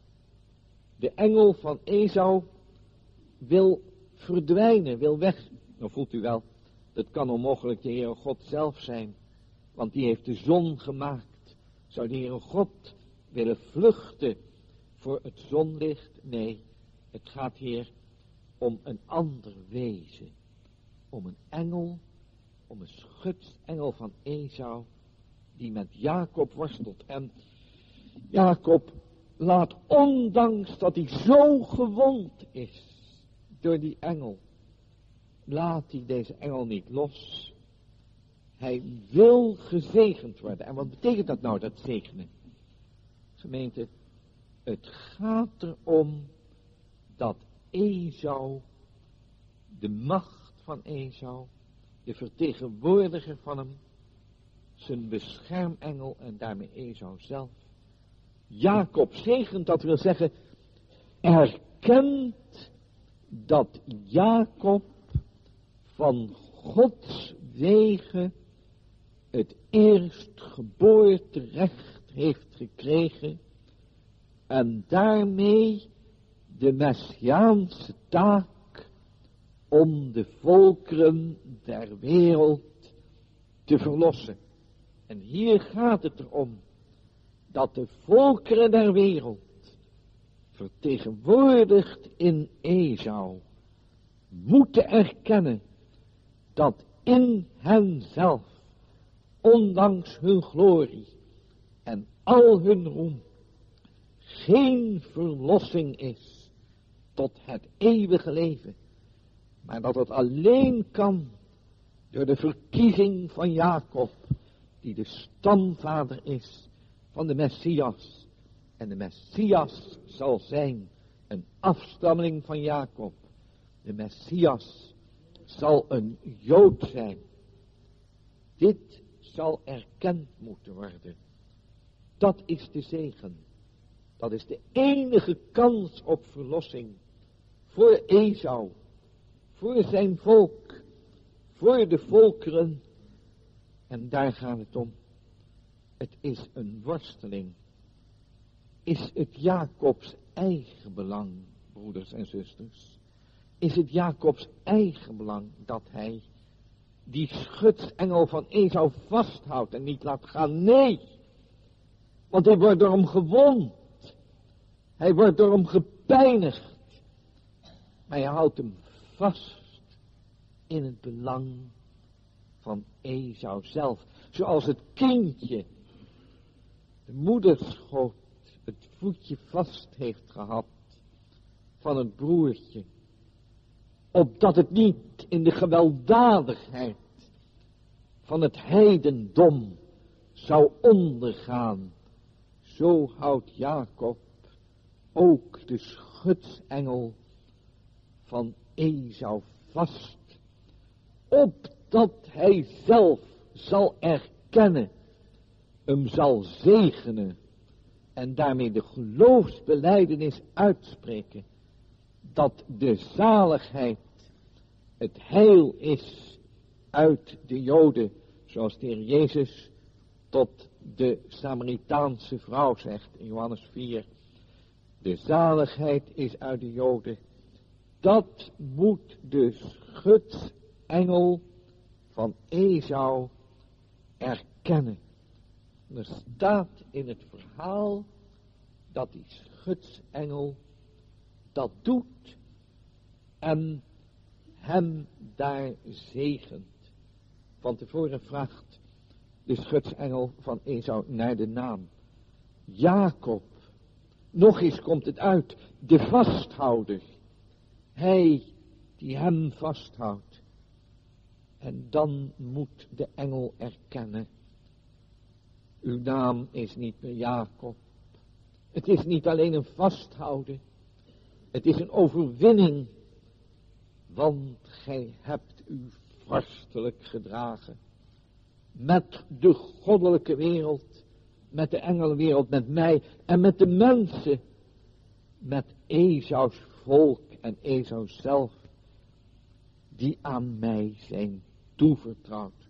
De engel van Esau wil verdwijnen, wil weg. Nou voelt u wel, dat kan onmogelijk de Heere God zelf zijn. Want die heeft de zon gemaakt. Zou de Heere God willen vluchten voor het zonlicht? Nee, het gaat hier om een ander wezen. Om een engel, om een schutsengel van Esau, die met Jacob worstelt. En Jacob laat, ondanks dat hij zo gewond is door die engel, laat hij deze engel niet los. Hij wil gezegend worden. En wat betekent dat nou, dat zegenen? Gemeente, het gaat erom dat Esau, de macht van Esau, de vertegenwoordiger van hem, zijn beschermengel en daarmee Esau zelf, Jacob zegent, dat wil zeggen, erkent dat Jacob van Gods wegen het eerstgeboorterecht heeft gekregen en daarmee de messiaanse taak om de volkeren der wereld te verlossen. En hier gaat het erom dat de volkeren der wereld, vertegenwoordigd in Esau, moeten erkennen dat in henzelf, ondanks hun glorie en al hun roem, geen verlossing is tot het eeuwige leven, maar dat het alleen kan door de verkiezing van Jacob, die de stamvader is van de Messias. En de Messias zal zijn een afstammeling van Jacob. De Messias zal een Jood zijn. Dit zal erkend moeten worden. Dat is de zegen. Dat is de enige kans op verlossing voor Esau, voor zijn volk, voor de volkeren. En daar gaat het om. Het is een worsteling. Is het Jacobs eigen belang, broeders en zusters? Is het Jacobs eigen belang dat hij die schutsengel van Esau vasthoudt en niet laat gaan? Nee, want hij wordt door hem gewond. Hij wordt door hem gepijnigd. Maar hij houdt hem vast in het belang van Esau zelf. Zoals het kindje de moederschoot het voetje vast heeft gehad van het broertje. Opdat het niet in de gewelddadigheid van het heidendom zou ondergaan. Zo houdt Jacob ook de schutsengel van Esau vast. Opdat hij zelf zal erkennen, hem zal zegenen en daarmee de geloofsbelijdenis uitspreken dat de zaligheid het heil is uit de Joden, zoals de Heer Jezus tot de Samaritaanse vrouw zegt in Johannes vier. De zaligheid is uit de Joden. Dat moet de schutsengel van Esau erkennen. Er staat in het verhaal dat die schutsengel dat doet en hem daar zegent. Van tevoren vraagt de schutsengel van Esau naar de naam. Jacob, nog eens komt het uit, de vasthouder. Hij die hem vasthoudt. En dan moet de engel erkennen. Uw naam is niet meer Jacob. Het is niet alleen een vasthouden. Het is een overwinning. Want gij hebt u vorstelijk gedragen. Met de goddelijke wereld. Met de engelenwereld. Met mij. En met de mensen. Met Esaus volk en Esau zelf. Die aan mij zijn toevertrouwd.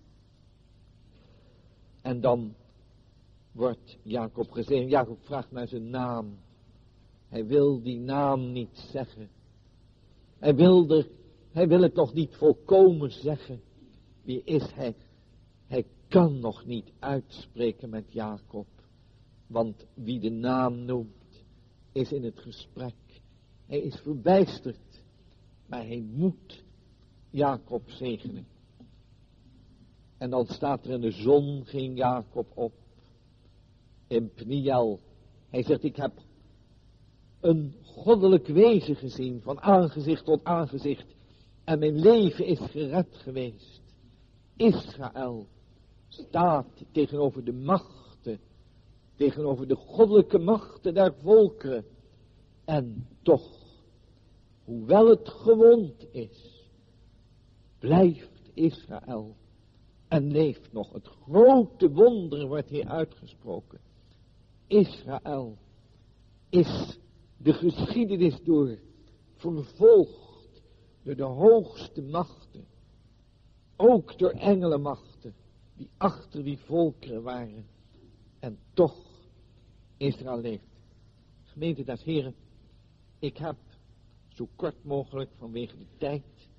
En dan wordt Jacob gezegend. Jacob vraagt naar zijn naam. Hij wil die naam niet zeggen. Hij wil, er, hij wil het nog niet volkomen zeggen. Wie is hij? Hij kan nog niet uitspreken met Jacob. Want wie de naam noemt, is in het gesprek. Hij is verbijsterd. Maar hij moet Jacob zegenen. En dan staat er in de zon ging Jacob op. In Pniel. Hij zegt, ik heb een goddelijk wezen gezien, van aangezicht tot aangezicht. En mijn leven is gered geweest. Israël staat tegenover de machten, tegenover de goddelijke machten der volkeren. En toch, hoewel het gewond is, blijft Israël en leeft nog. Het grote wonder wordt hier uitgesproken. Israël is de geschiedenis door vervolgd door de hoogste machten. Ook door engelenmachten die achter die volkeren waren. En toch Israël leeft. Gemeente des Heren, ik heb zo kort mogelijk vanwege de tijd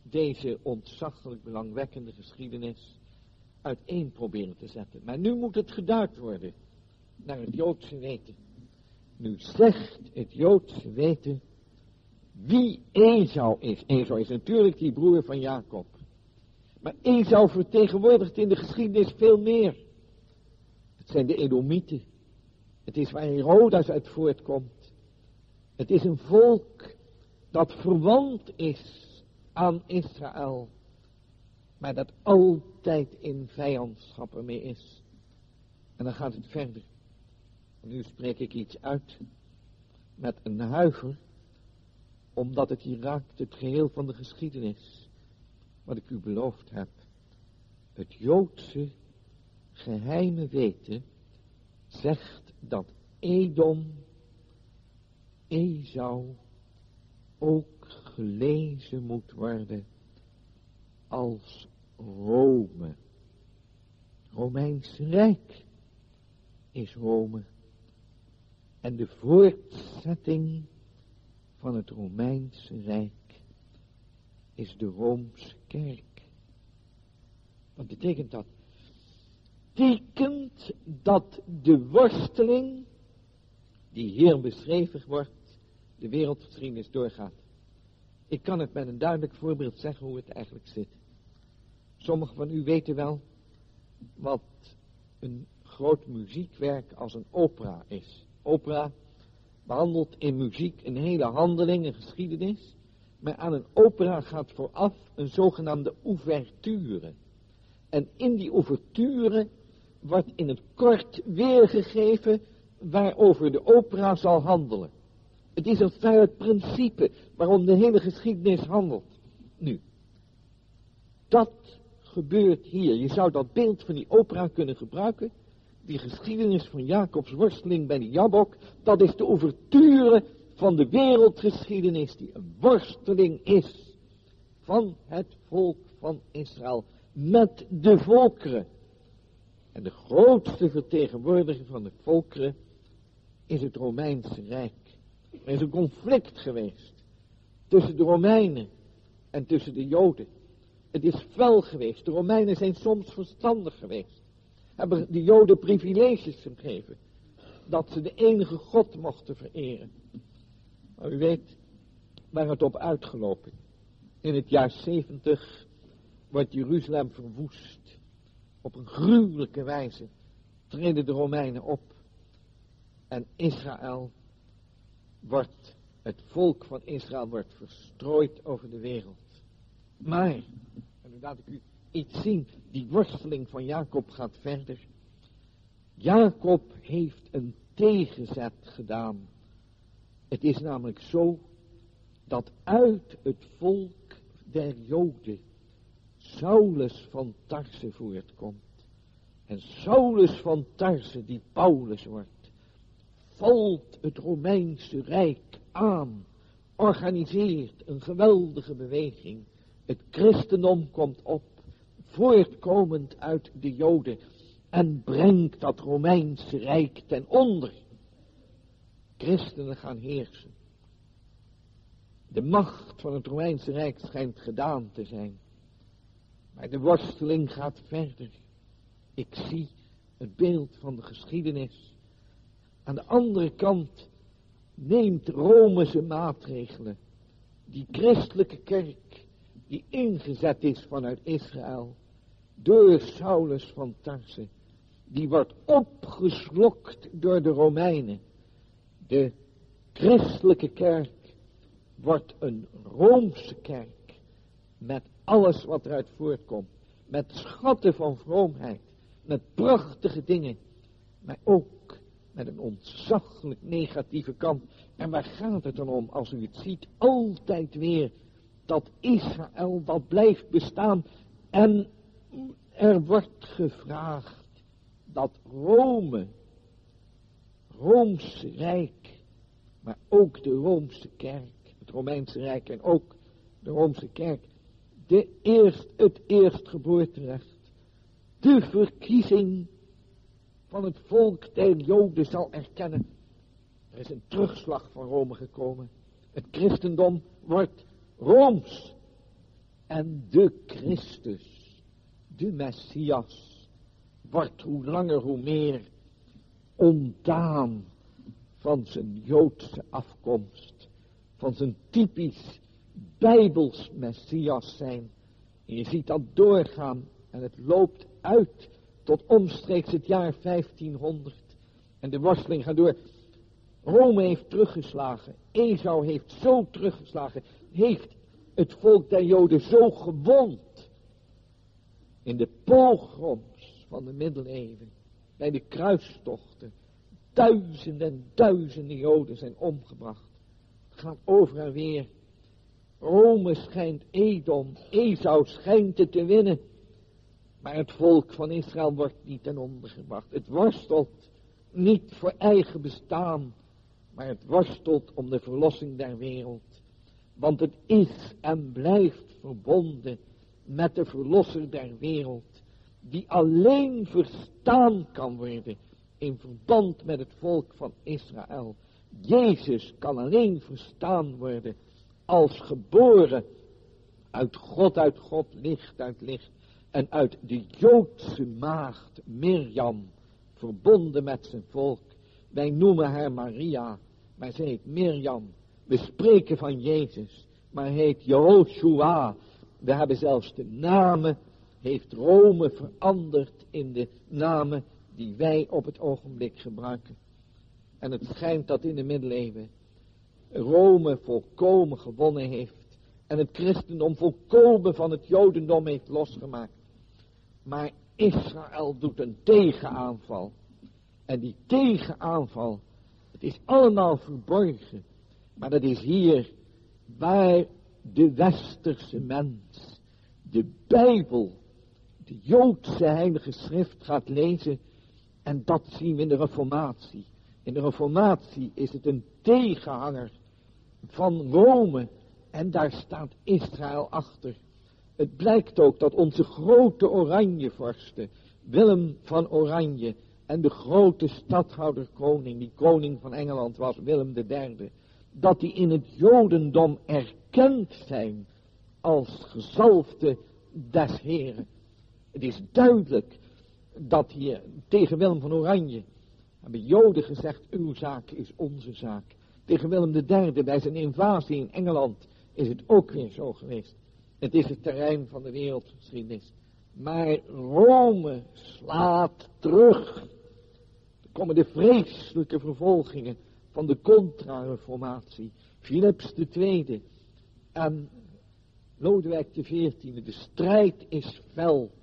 deze ontzaglijk belangwekkende geschiedenis uiteen proberen te zetten. Maar nu moet het geduid worden naar het Joodse weten. Nu zegt het Joodse weten wie Esau is. Esau is natuurlijk die broer van Jacob. Maar Esau vertegenwoordigt in de geschiedenis veel meer. Het zijn de Edomieten. Het is waar Herodas uit voortkomt. Het is een volk dat verwant is aan Israël, maar dat altijd in vijandschap ermee is. En dan gaat het verder. En nu spreek ik iets uit met een huiver, omdat het hier raakt het geheel van de geschiedenis, wat ik u beloofd heb. Het Joodse geheime weten zegt dat Edom, Esau, ook gelezen moet worden als Rome. Romeins Rijk is Rome. En de voortzetting van het Romeinse Rijk is de Roomse Kerk. Wat betekent dat? Betekent dat de worsteling die hier beschreven wordt, de wereldgeschiedenis doorgaat. Ik kan het met een duidelijk voorbeeld zeggen hoe het eigenlijk zit. Sommigen van u weten wel wat een groot muziekwerk als een opera is. Opera behandelt in muziek een hele handeling, een geschiedenis. Maar aan een opera gaat vooraf een zogenaamde ouverture. En in die ouverture wordt in het kort weergegeven waarover de opera zal handelen. Het is als het het principe waarom de hele geschiedenis handelt. Nu, dat gebeurt hier. Je zou dat beeld van die opera kunnen gebruiken. Die geschiedenis van Jacobs worsteling bij de Jabok, dat is de ouverture van de wereldgeschiedenis die een worsteling is van het volk van Israël met de volkeren. En de grootste vertegenwoordiger van de volkeren is het Romeinse Rijk. Er is een conflict geweest tussen de Romeinen en tussen de Joden. Het is fel geweest. De Romeinen zijn soms verstandig geweest. Hebben de Joden privileges gegeven. Dat ze de enige God mochten vereren. Maar u weet waar het op uitgelopen. In het jaar zeventig wordt Jeruzalem verwoest. Op een gruwelijke wijze treden de Romeinen op. En Israël wordt, het volk van Israël wordt verstrooid over de wereld. Maar, en nu laat ik u iets zien, die worsteling van Jacob gaat verder. Jacob heeft een tegenzet gedaan. Het is namelijk zo dat uit het volk der Joden Saulus van Tarse voortkomt. En Saulus van Tarse, die Paulus wordt, valt het Romeinse Rijk aan, organiseert een geweldige beweging. Het christendom komt op, voortkomend uit de Joden, en brengt dat Romeinse Rijk ten onder. Christenen gaan heersen. De macht van het Romeinse Rijk schijnt gedaan te zijn. Maar de worsteling gaat verder. Ik zie het beeld van de geschiedenis. Aan de andere kant neemt Rome zijn maatregelen. Die christelijke kerk die ingezet is vanuit Israël door Saulus van Tarse, die wordt opgeslokt door de Romeinen. De christelijke kerk wordt een Roomse kerk met alles wat eruit voortkomt, met schatten van vroomheid, met prachtige dingen, maar ook met een ontzaglijk negatieve kant. En waar gaat het dan om, als u het ziet, altijd weer dat Israël dat blijft bestaan. En er wordt gevraagd dat Rome, Roomse Rijk, maar ook de Roomse kerk, het Romeinse Rijk en ook de Roomse kerk, de eerst, het eerstgeboorterecht, de verkiezing van het volk der Joden zal erkennen. Er is een terugslag van Rome gekomen. Het christendom wordt Rooms. En de Christus, de Messias, wordt hoe langer hoe meer ontdaan van zijn Joodse afkomst, van zijn typisch Bijbels Messias zijn. En je ziet dat doorgaan en het loopt uit tot omstreeks het jaar vijftienhonderd. En de worsteling gaat door. Rome heeft teruggeslagen. Esau heeft zo teruggeslagen. Heeft het volk der Joden zo gewond. In de pogroms van de middeleeuwen. Bij de kruistochten. Duizenden en duizenden Joden zijn omgebracht. Het gaat over en weer. Rome schijnt Edom. Esau schijnt het te winnen. Maar het volk van Israël wordt niet ten onder gebracht. Het worstelt niet voor eigen bestaan. Maar het worstelt om de verlossing der wereld. Want het is en blijft verbonden met de verlosser der wereld. Die alleen verstaan kan worden in verband met het volk van Israël. Jezus kan alleen verstaan worden als geboren uit God, uit God, licht uit licht. En uit de Joodse maagd Mirjam, verbonden met zijn volk. Wij noemen haar Maria, maar ze heet Mirjam. We spreken van Jezus, maar hij heet Jehoshua. We hebben zelfs de namen, heeft Rome veranderd in de namen die wij op het ogenblik gebruiken. En het schijnt dat in de middeleeuwen Rome volkomen gewonnen heeft. En het christendom volkomen van het jodendom heeft losgemaakt. Maar Israël doet een tegenaanval. En die tegenaanval, het is allemaal verborgen. Maar dat is hier waar de westerse mens, de Bijbel, de Joodse heilige schrift gaat lezen. En dat zien we in de Reformatie. In de Reformatie is het een tegenhanger van Rome. En daar staat Israël achter. Het blijkt ook dat onze grote Oranjevorsten, Willem van Oranje en de grote stadhouder koning, die koning van Engeland was, Willem de derde, dat die in het Jodendom erkend zijn als gezalfde des Heren. Het is duidelijk dat hier tegen Willem van Oranje hebben Joden gezegd, uw zaak is onze zaak. Tegen Willem de derde bij zijn invasie in Engeland is het ook weer zo geweest. Het is het terrein van de wereldgeschiedenis. Maar Rome slaat terug. Er komen de vreselijke vervolgingen van de contra-reformatie. Philips de tweede en Lodewijk de veertiende. De strijd is fel.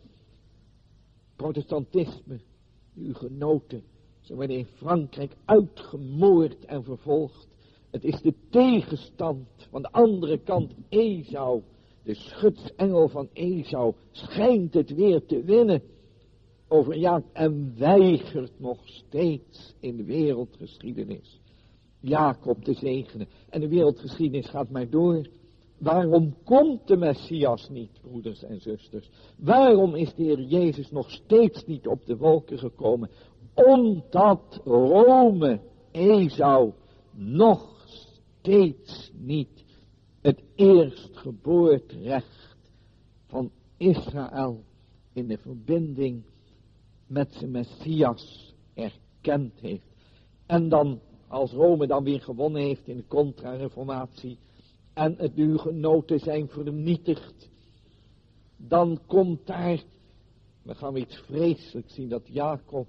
Protestantisme, de hugenoten, ze worden in Frankrijk uitgemoord en vervolgd. Het is de tegenstand van de andere kant. Esau, de schutsengel van Esau, schijnt het weer te winnen over Jacob en weigert nog steeds in de wereldgeschiedenis Jacob te zegenen. En de wereldgeschiedenis gaat maar door. Waarom komt de Messias niet, broeders en zusters? Waarom is de Heer Jezus nog steeds niet op de wolken gekomen? Omdat Rome, Esau, nog steeds niet het eerstgeboortrecht van Israël in de verbinding met zijn Messias erkend heeft. En dan, als Rome dan weer gewonnen heeft in de contra-reformatie en het de hugenoten zijn vernietigd, dan komt daar, dan gaan we iets vreselijks zien, dat Jacob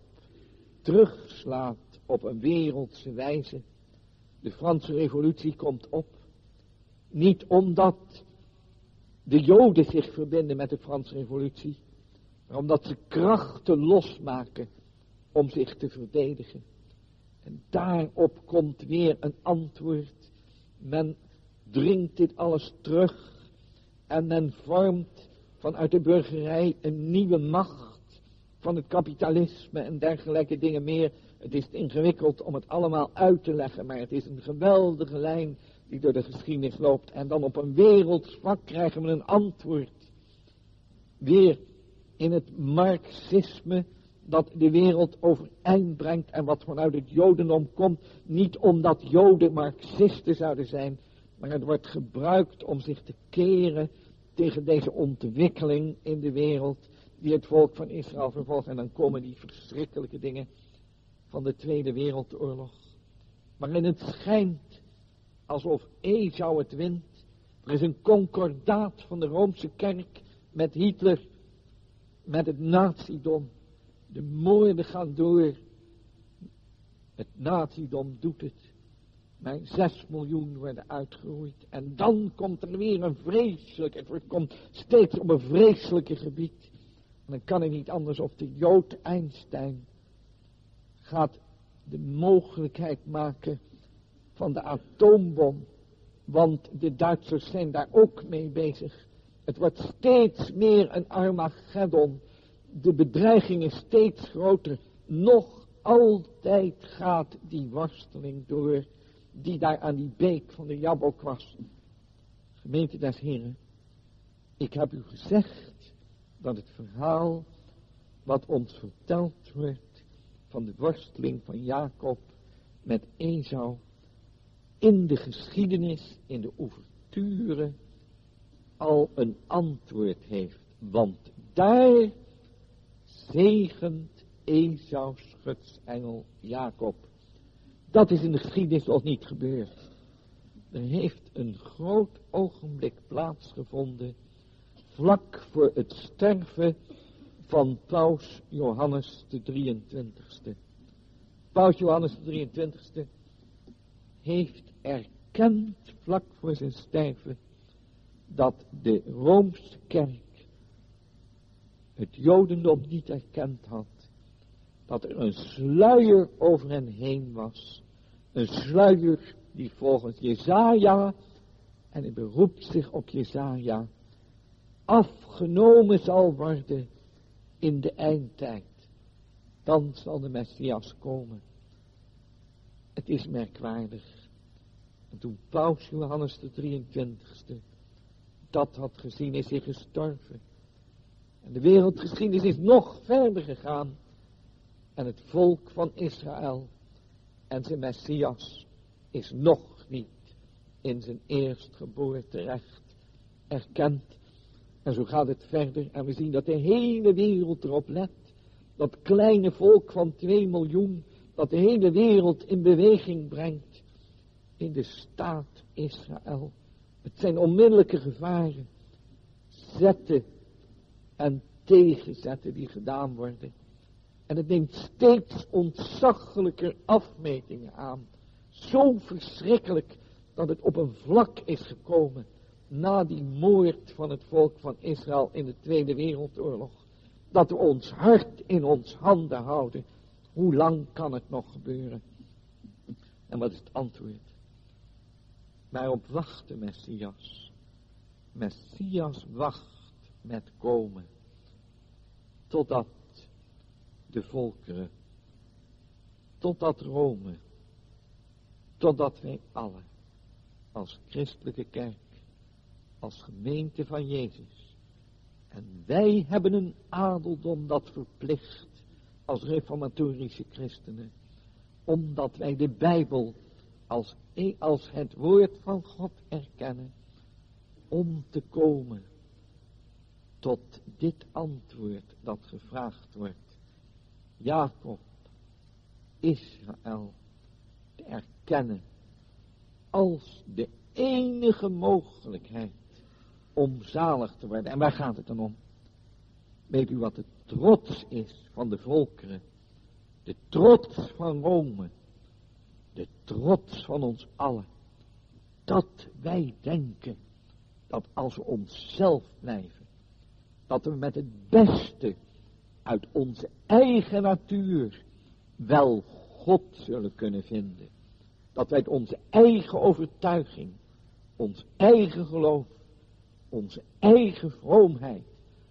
terugslaat op een wereldse wijze. De Franse revolutie komt op. Niet omdat de Joden zich verbinden met de Franse revolutie, maar omdat ze krachten losmaken om zich te verdedigen. En daarop komt weer een antwoord. Men dringt dit alles terug en men vormt vanuit de burgerij een nieuwe macht van het kapitalisme en dergelijke dingen meer. Het is ingewikkeld om het allemaal uit te leggen, maar het is een geweldige lijn die door de geschiedenis loopt. En dan op een wereldsvlak krijgen we een antwoord. Weer in het marxisme dat de wereld overeind brengt en wat vanuit het Jodendom komt. Niet omdat Joden marxisten zouden zijn, maar het wordt gebruikt om zich te keren tegen deze ontwikkeling in de wereld die het volk van Israël vervolgt. En dan komen die verschrikkelijke dingen van de Tweede Wereldoorlog. Waarin het schijnt alsof Esau het wint. Er is een concordaat van de Roomse kerk met Hitler, met het nazidom. De moorden gaan door. Het nazidom doet het. Maar zes miljoen worden uitgeroeid. En dan komt er weer een vreselijk, het komt steeds op een vreselijke gebied. En dan kan het niet anders of de Jood Einstein gaat de mogelijkheid maken van de atoombom. Want de Duitsers zijn daar ook mee bezig. Het wordt steeds meer een Armageddon. De bedreiging is steeds groter. Nog altijd gaat die worsteling door die daar aan die beek van de Jabbok was. Gemeente des Heren, ik heb u gezegd dat het verhaal wat ons verteld wordt van de worsteling van Jacob met Esau in de geschiedenis, in de ouverture, al een antwoord heeft. Want daar zegent Esau's schutsengel Jacob. Dat is in de geschiedenis nog niet gebeurd. Er heeft een groot ogenblik plaatsgevonden vlak voor het sterven van Paus Johannes de drieëntwintigste. Paus Johannes de drieëntwintigste heeft erkend vlak voor zijn sterven dat de Roomse kerk het Jodendom niet erkend had. Dat er een sluier over hen heen was. Een sluier die volgens Jesaja, en hij beroept zich op Jesaja, afgenomen zal worden in de eindtijd. Dan zal de Messias komen. Het is merkwaardig. En toen Paus Johannes de drieëntwintigste dat had gezien, is hij gestorven. En de wereldgeschiedenis is nog verder gegaan. En het volk van Israël en zijn Messias is nog niet in zijn eerstgeboorterecht erkend. En zo gaat het verder. En we zien dat de hele wereld erop let. Dat kleine volk van twee miljoen. Dat de hele wereld in beweging brengt. In de staat Israël. Het zijn onmiddellijke gevaren. Zetten en tegenzetten die gedaan worden. En het neemt steeds ontzaglijker afmetingen aan. Zo verschrikkelijk dat het op een vlak is gekomen. Na die moord van het volk van Israël in de Tweede Wereldoorlog. Dat we ons hart in ons handen houden. Hoe lang kan het nog gebeuren? En wat is het antwoord? Waarop wacht de Messias? Messias wacht met komen. Totdat de volkeren, totdat Rome, totdat wij allen, als christelijke kerk, als gemeente van Jezus, en wij hebben een adeldom dat verplicht, als reformatorische christenen, omdat wij de Bijbel als, als het woord van God erkennen, om te komen tot dit antwoord dat gevraagd wordt. Jacob, Israël, te erkennen als de enige mogelijkheid om zalig te worden. En waar gaat het dan om? Weet u wat de trots is van de volkeren? De trots van Rome. De trots van ons allen. Dat wij denken dat als we onszelf blijven, dat we met het beste uit onze eigen natuur wel God zullen kunnen vinden. Dat wij uit onze eigen overtuiging, ons eigen geloof, onze eigen vroomheid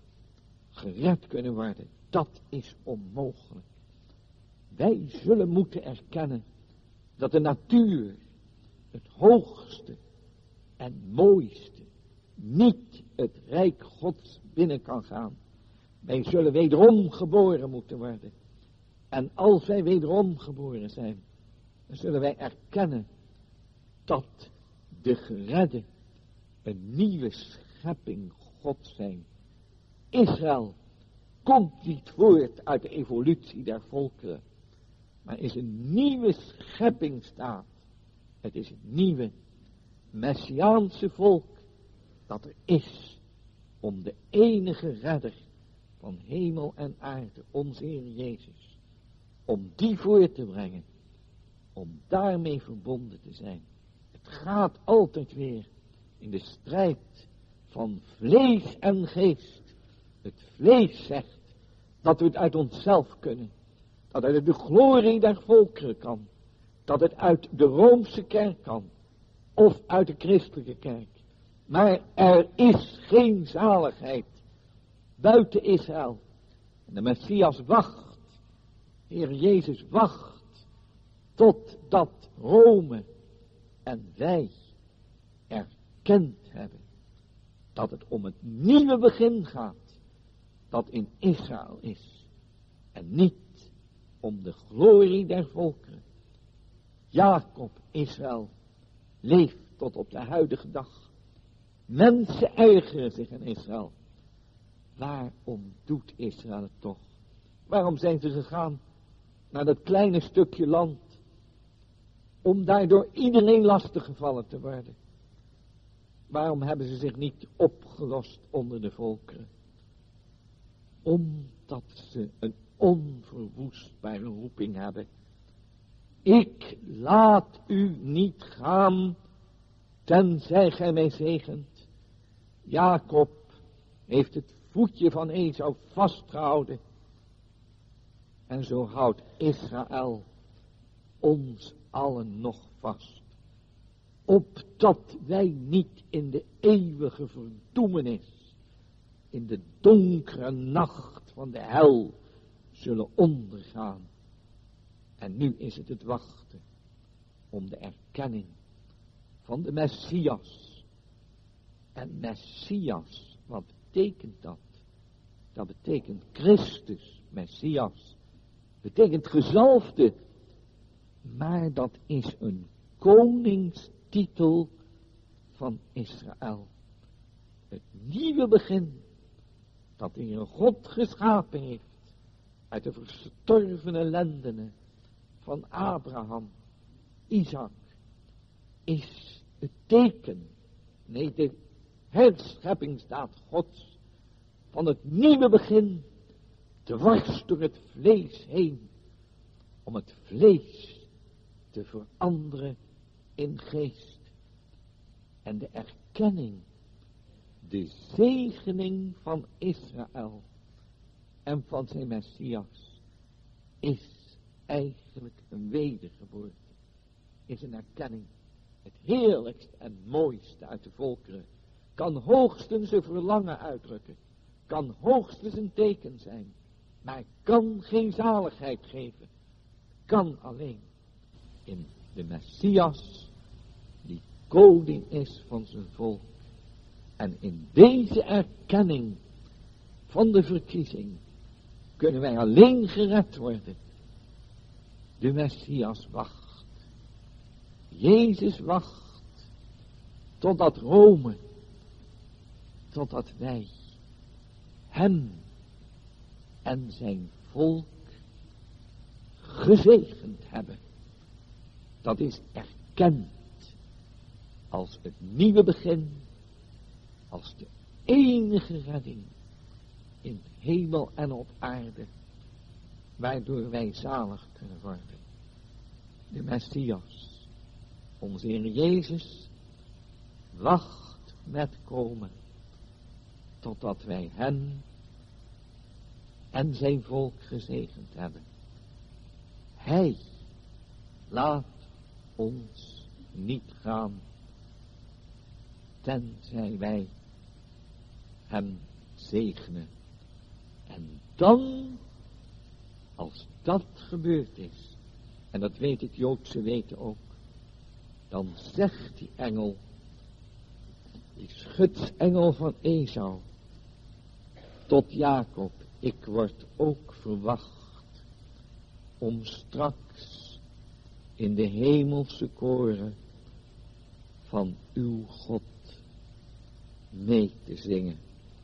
gered kunnen worden. Dat is onmogelijk. Wij zullen moeten erkennen dat de natuur, het hoogste en mooiste, niet het rijk Gods binnen kan gaan. Wij zullen wederom geboren moeten worden. En als wij wederom geboren zijn, dan zullen wij erkennen dat de geredde een nieuwe schepping God zijn. Israël komt niet voort uit de evolutie der volkeren, maar is een nieuwe scheppingstaat. Het is het nieuwe Messiaanse volk dat er is om de enige redder van hemel en aarde, onze Heer Jezus, om die voor te brengen, om daarmee verbonden te zijn. Het gaat altijd weer in de strijd van vlees en geest. Het vlees zegt dat we het uit onszelf kunnen, dat het uit de glorie der volkeren kan, dat het uit de Roomse kerk kan, of uit de christelijke kerk. Maar er is geen zaligheid buiten Israël. En de Messias wacht, Heer Jezus wacht, totdat Rome en wij erkend hebben dat het om het nieuwe begin gaat, dat in Israël is, en niet om de glorie der volkeren. Jacob, Israël, leeft tot op de huidige dag. Mensen ergeren zich in Israël. Waarom doet Israël het toch? Waarom zijn ze gegaan naar dat kleine stukje land, om daar door iedereen lastiggevallen te worden? Waarom hebben ze zich niet opgelost onder de volkeren? Omdat ze een onverwoestbare roeping hebben. Ik laat u niet gaan, tenzij gij mij zegent. Jacob heeft het voetje van Esau vastgehouden. En zo houdt Israël ons allen nog vast. Opdat wij niet in de eeuwige verdoemenis, in de donkere nacht van de hel, zullen ondergaan. En nu is het het wachten om de erkenning van de Messias. En Messias, wat betekent dat? Dat betekent Christus, Messias. Betekent gezalfde. Maar dat is een koningstitel van Israël. Het nieuwe begin dat de Heer God geschapen heeft uit de verstorvene lendenen van Abraham, Isaac, is het teken, nee, de herscheppingsdaad Gods van het nieuwe begin, dwars door het vlees heen, om het vlees te veranderen in geest. En de erkenning, de zegening van Israël en van zijn Messias is eigenlijk een wedergeboorte, is een erkenning. Het heerlijkste en mooiste uit de volkeren kan hoogstens een verlangen uitdrukken, kan hoogstens een teken zijn, maar kan geen zaligheid geven, kan alleen in de Messias, die koning is van zijn volk. En in deze erkenning van de verkiezing kunnen wij alleen gered worden. De Messias wacht. Jezus wacht totdat Rome, totdat wij hem en zijn volk gezegend hebben. Dat is erkend als het nieuwe begin, als de enige redding in hemel en op aarde, waardoor wij zalig kunnen worden. De Messias, onze Heer Jezus, wacht met komen, totdat wij hem en zijn volk gezegend hebben. Hij laat ons niet gaan, tenzij wij hem zegenen. En dan, als dat gebeurd is, en dat weet het Joodse weten ook, dan zegt die engel, die schutsengel van Esau, tot Jacob, ik word ook verwacht om straks in de hemelse koren van uw God mee te zingen.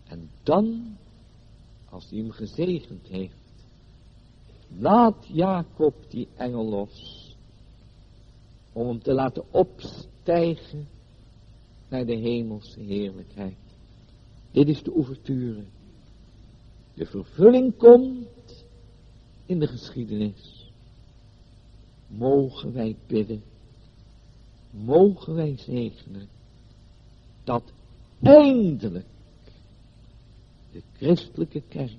En dan, als hij hem gezegend heeft, laat Jacob die engel los, om hem te laten opstijgen naar de hemelse heerlijkheid. Dit is de ouverture. De vervulling komt in de geschiedenis. Mogen wij bidden, mogen wij zegenen, dat eindelijk de christelijke kerk,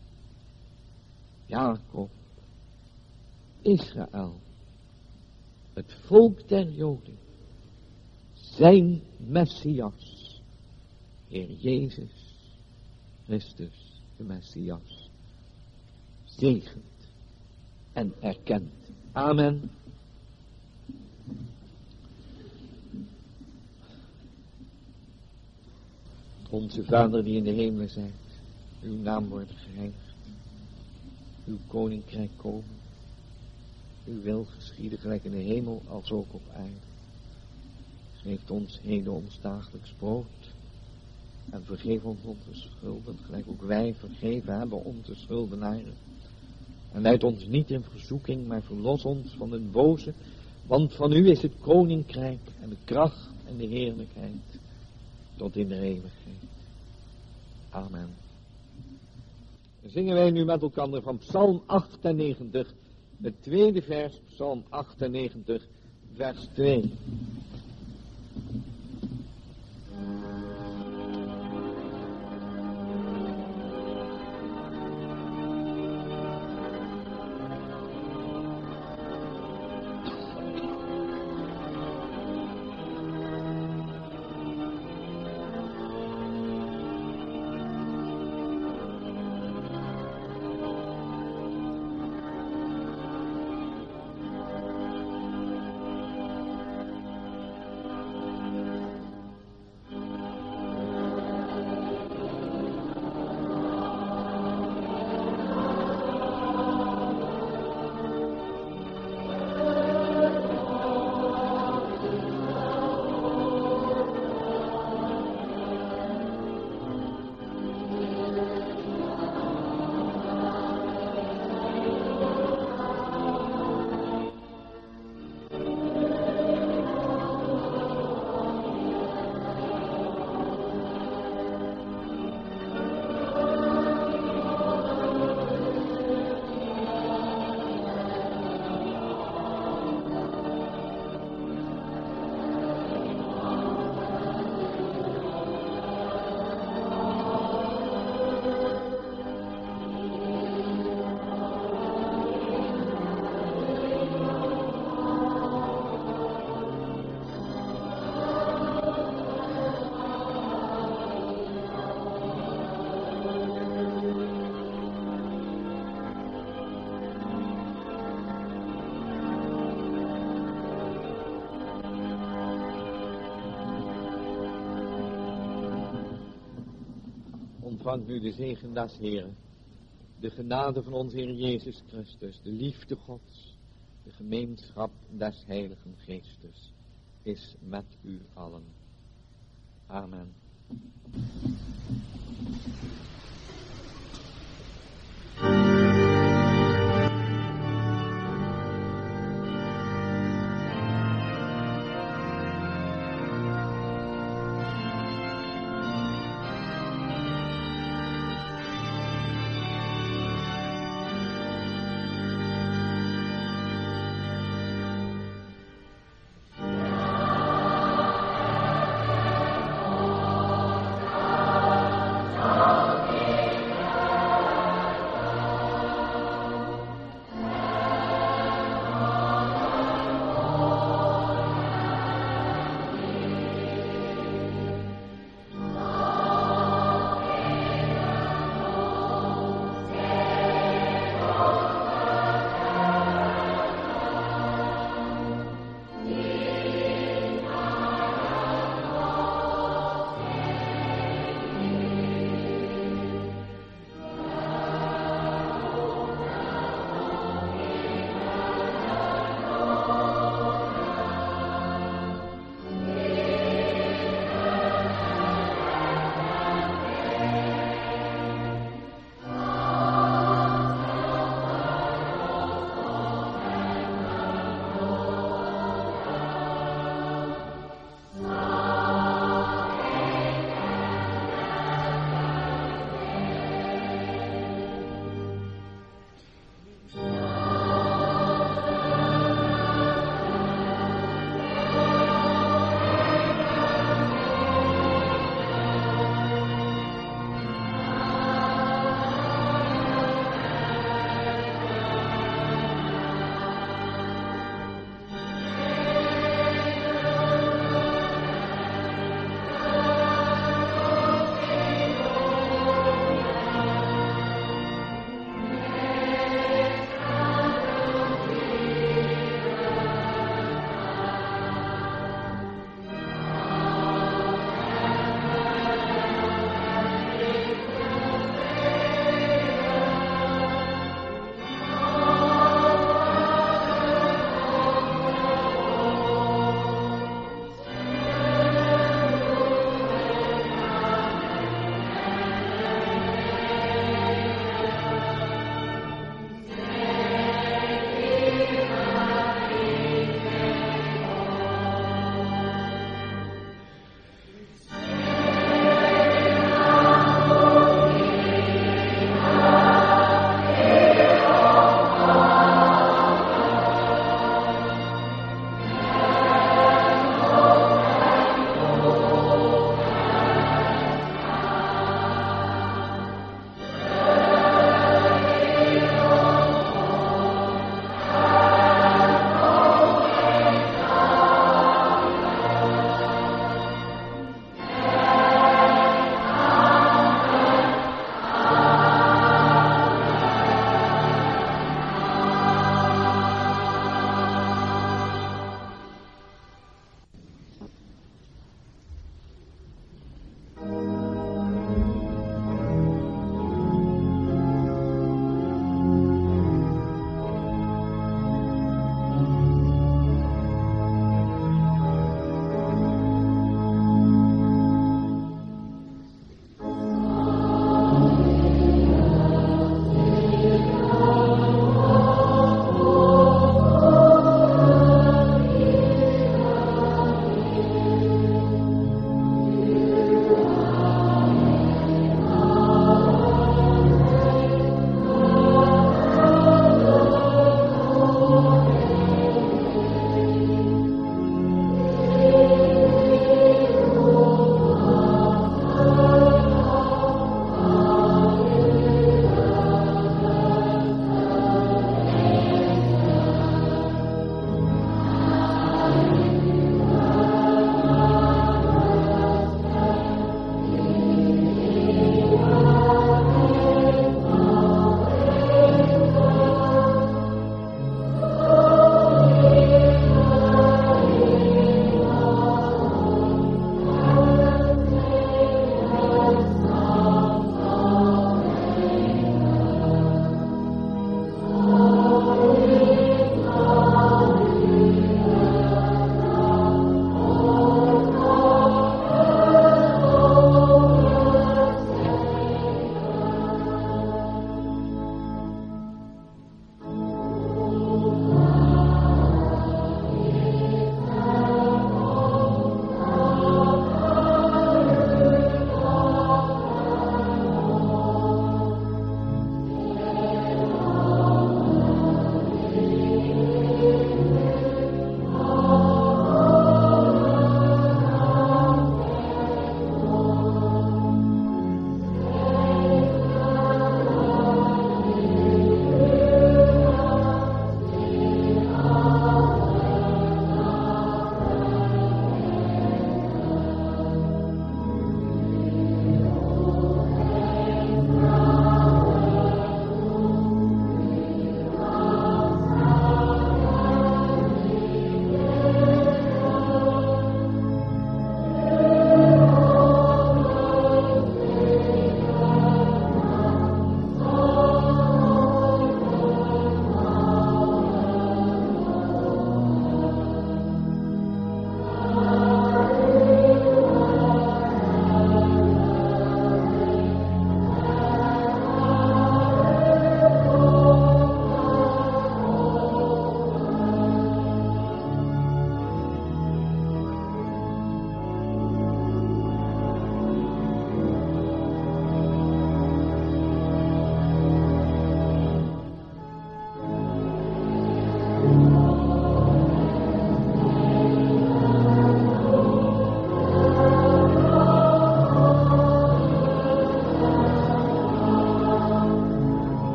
Jacob, Israël, het volk der Joden, zijn Messias, Heer Jezus Christus, de Messias, zegent en erkent. Amen. Onze Vader die in de hemelen zijt, uw naam wordt geheiligd, uw koninkrijk komen, uw wil geschieden gelijk in de hemel als ook op aarde. Geef ons heden ons dagelijks brood en vergeef ons onze schulden, gelijk ook wij vergeven hebben onze schuldenaren. En leid ons niet in verzoeking, maar verlos ons van het boze, want van u is het koninkrijk en de kracht en de heerlijkheid tot in de eeuwigheid. Amen. Dan zingen wij nu met elkaar van Psalm achtennegentig, het tweede vers, Psalm achtennegentig, vers twee. Ontvangt nu de zegen des Heeren, de genade van onze Heer Jezus Christus, de liefde Gods, de gemeenschap des Heiligen Geestes is met u allen. Amen.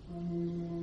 Amen.